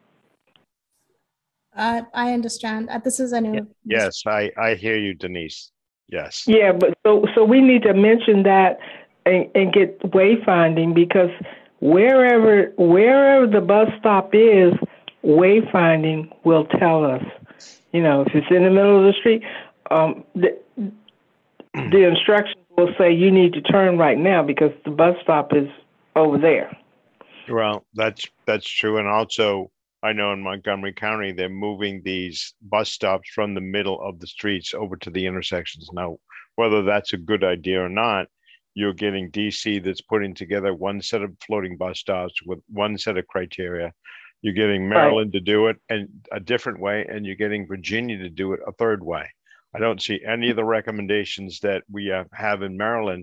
Uh, I understand. Uh, this is a new. Yes, I, I hear you, Denise. Yes. Yeah, but so so we need to mention that and, and get wayfinding, because wherever wherever the bus stop is, wayfinding will tell us. You know, if it's in the middle of the street, um, the, the instructions will say you need to turn right now because the bus stop is over there. Well, that's that's true, and also I know in Montgomery County, they're moving these bus stops from the middle of the streets over to the intersections. Now, whether that's a good idea or not, you're getting D C that's putting together one set of floating bus stops with one set of criteria. You're getting Maryland right. to do it and a different way, and you're getting Virginia to do it a third way. I don't see any of the recommendations that we have in Maryland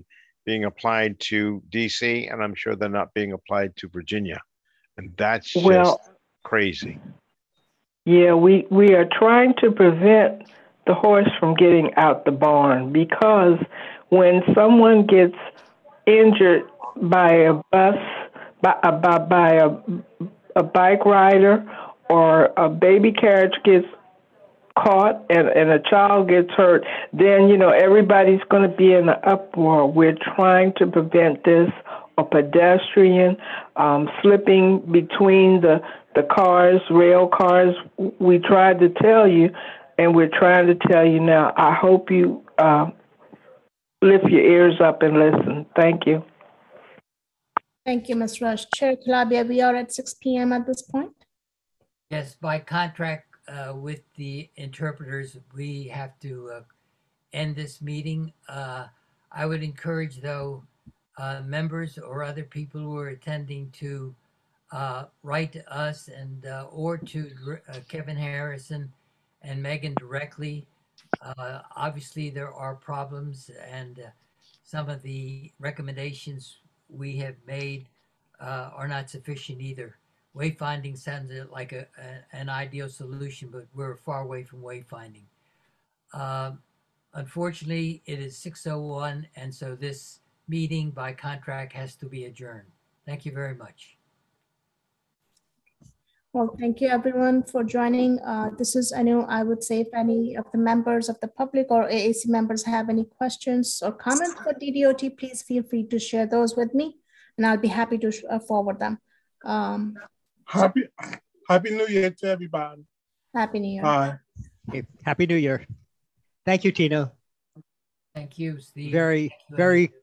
being applied to D C, and I'm sure they're not being applied to Virginia. And that's just Well, crazy. Yeah, we, we are trying to prevent the horse from getting out the barn, because when someone gets injured by a bus, by, by, by a, a bike rider, or a baby carriage gets caught and, and a child gets hurt, then, you know, everybody's going to be in an uproar. We're trying to prevent this, a pedestrian um, slipping between the, the cars, rail cars. We tried to tell you, and we're trying to tell you now. I hope you uh, lift your ears up and listen. Thank you. Thank you, Miz Rush. Chair Calabia, we are at six P M at this point. Yes, by contract uh, with the interpreters, we have to uh, end this meeting. Uh, I would encourage, though, uh, members or other people who are attending to uh, write to us and uh, or to uh, Kevin Harrison and Megan directly. Uh, obviously, there are problems, and uh, some of the recommendations we have made uh, are not sufficient either. Wayfinding sounds like a, a, an ideal solution, but we're far away from wayfinding. Uh, unfortunately, it is six oh one, and so this meeting by contract has to be adjourned. Thank you very much. Well, thank you everyone for joining. Uh, this is, I know, I would say if any of the members of the public or A A C members have any questions or comments for D D O T, please feel free to share those with me, and I'll be happy to uh, forward them. Um, Happy Happy New Year to everybody. Happy New Year. Bye. Okay. Happy New Year. Thank you, Tina. Thank you, Steve. Very, Thank you, very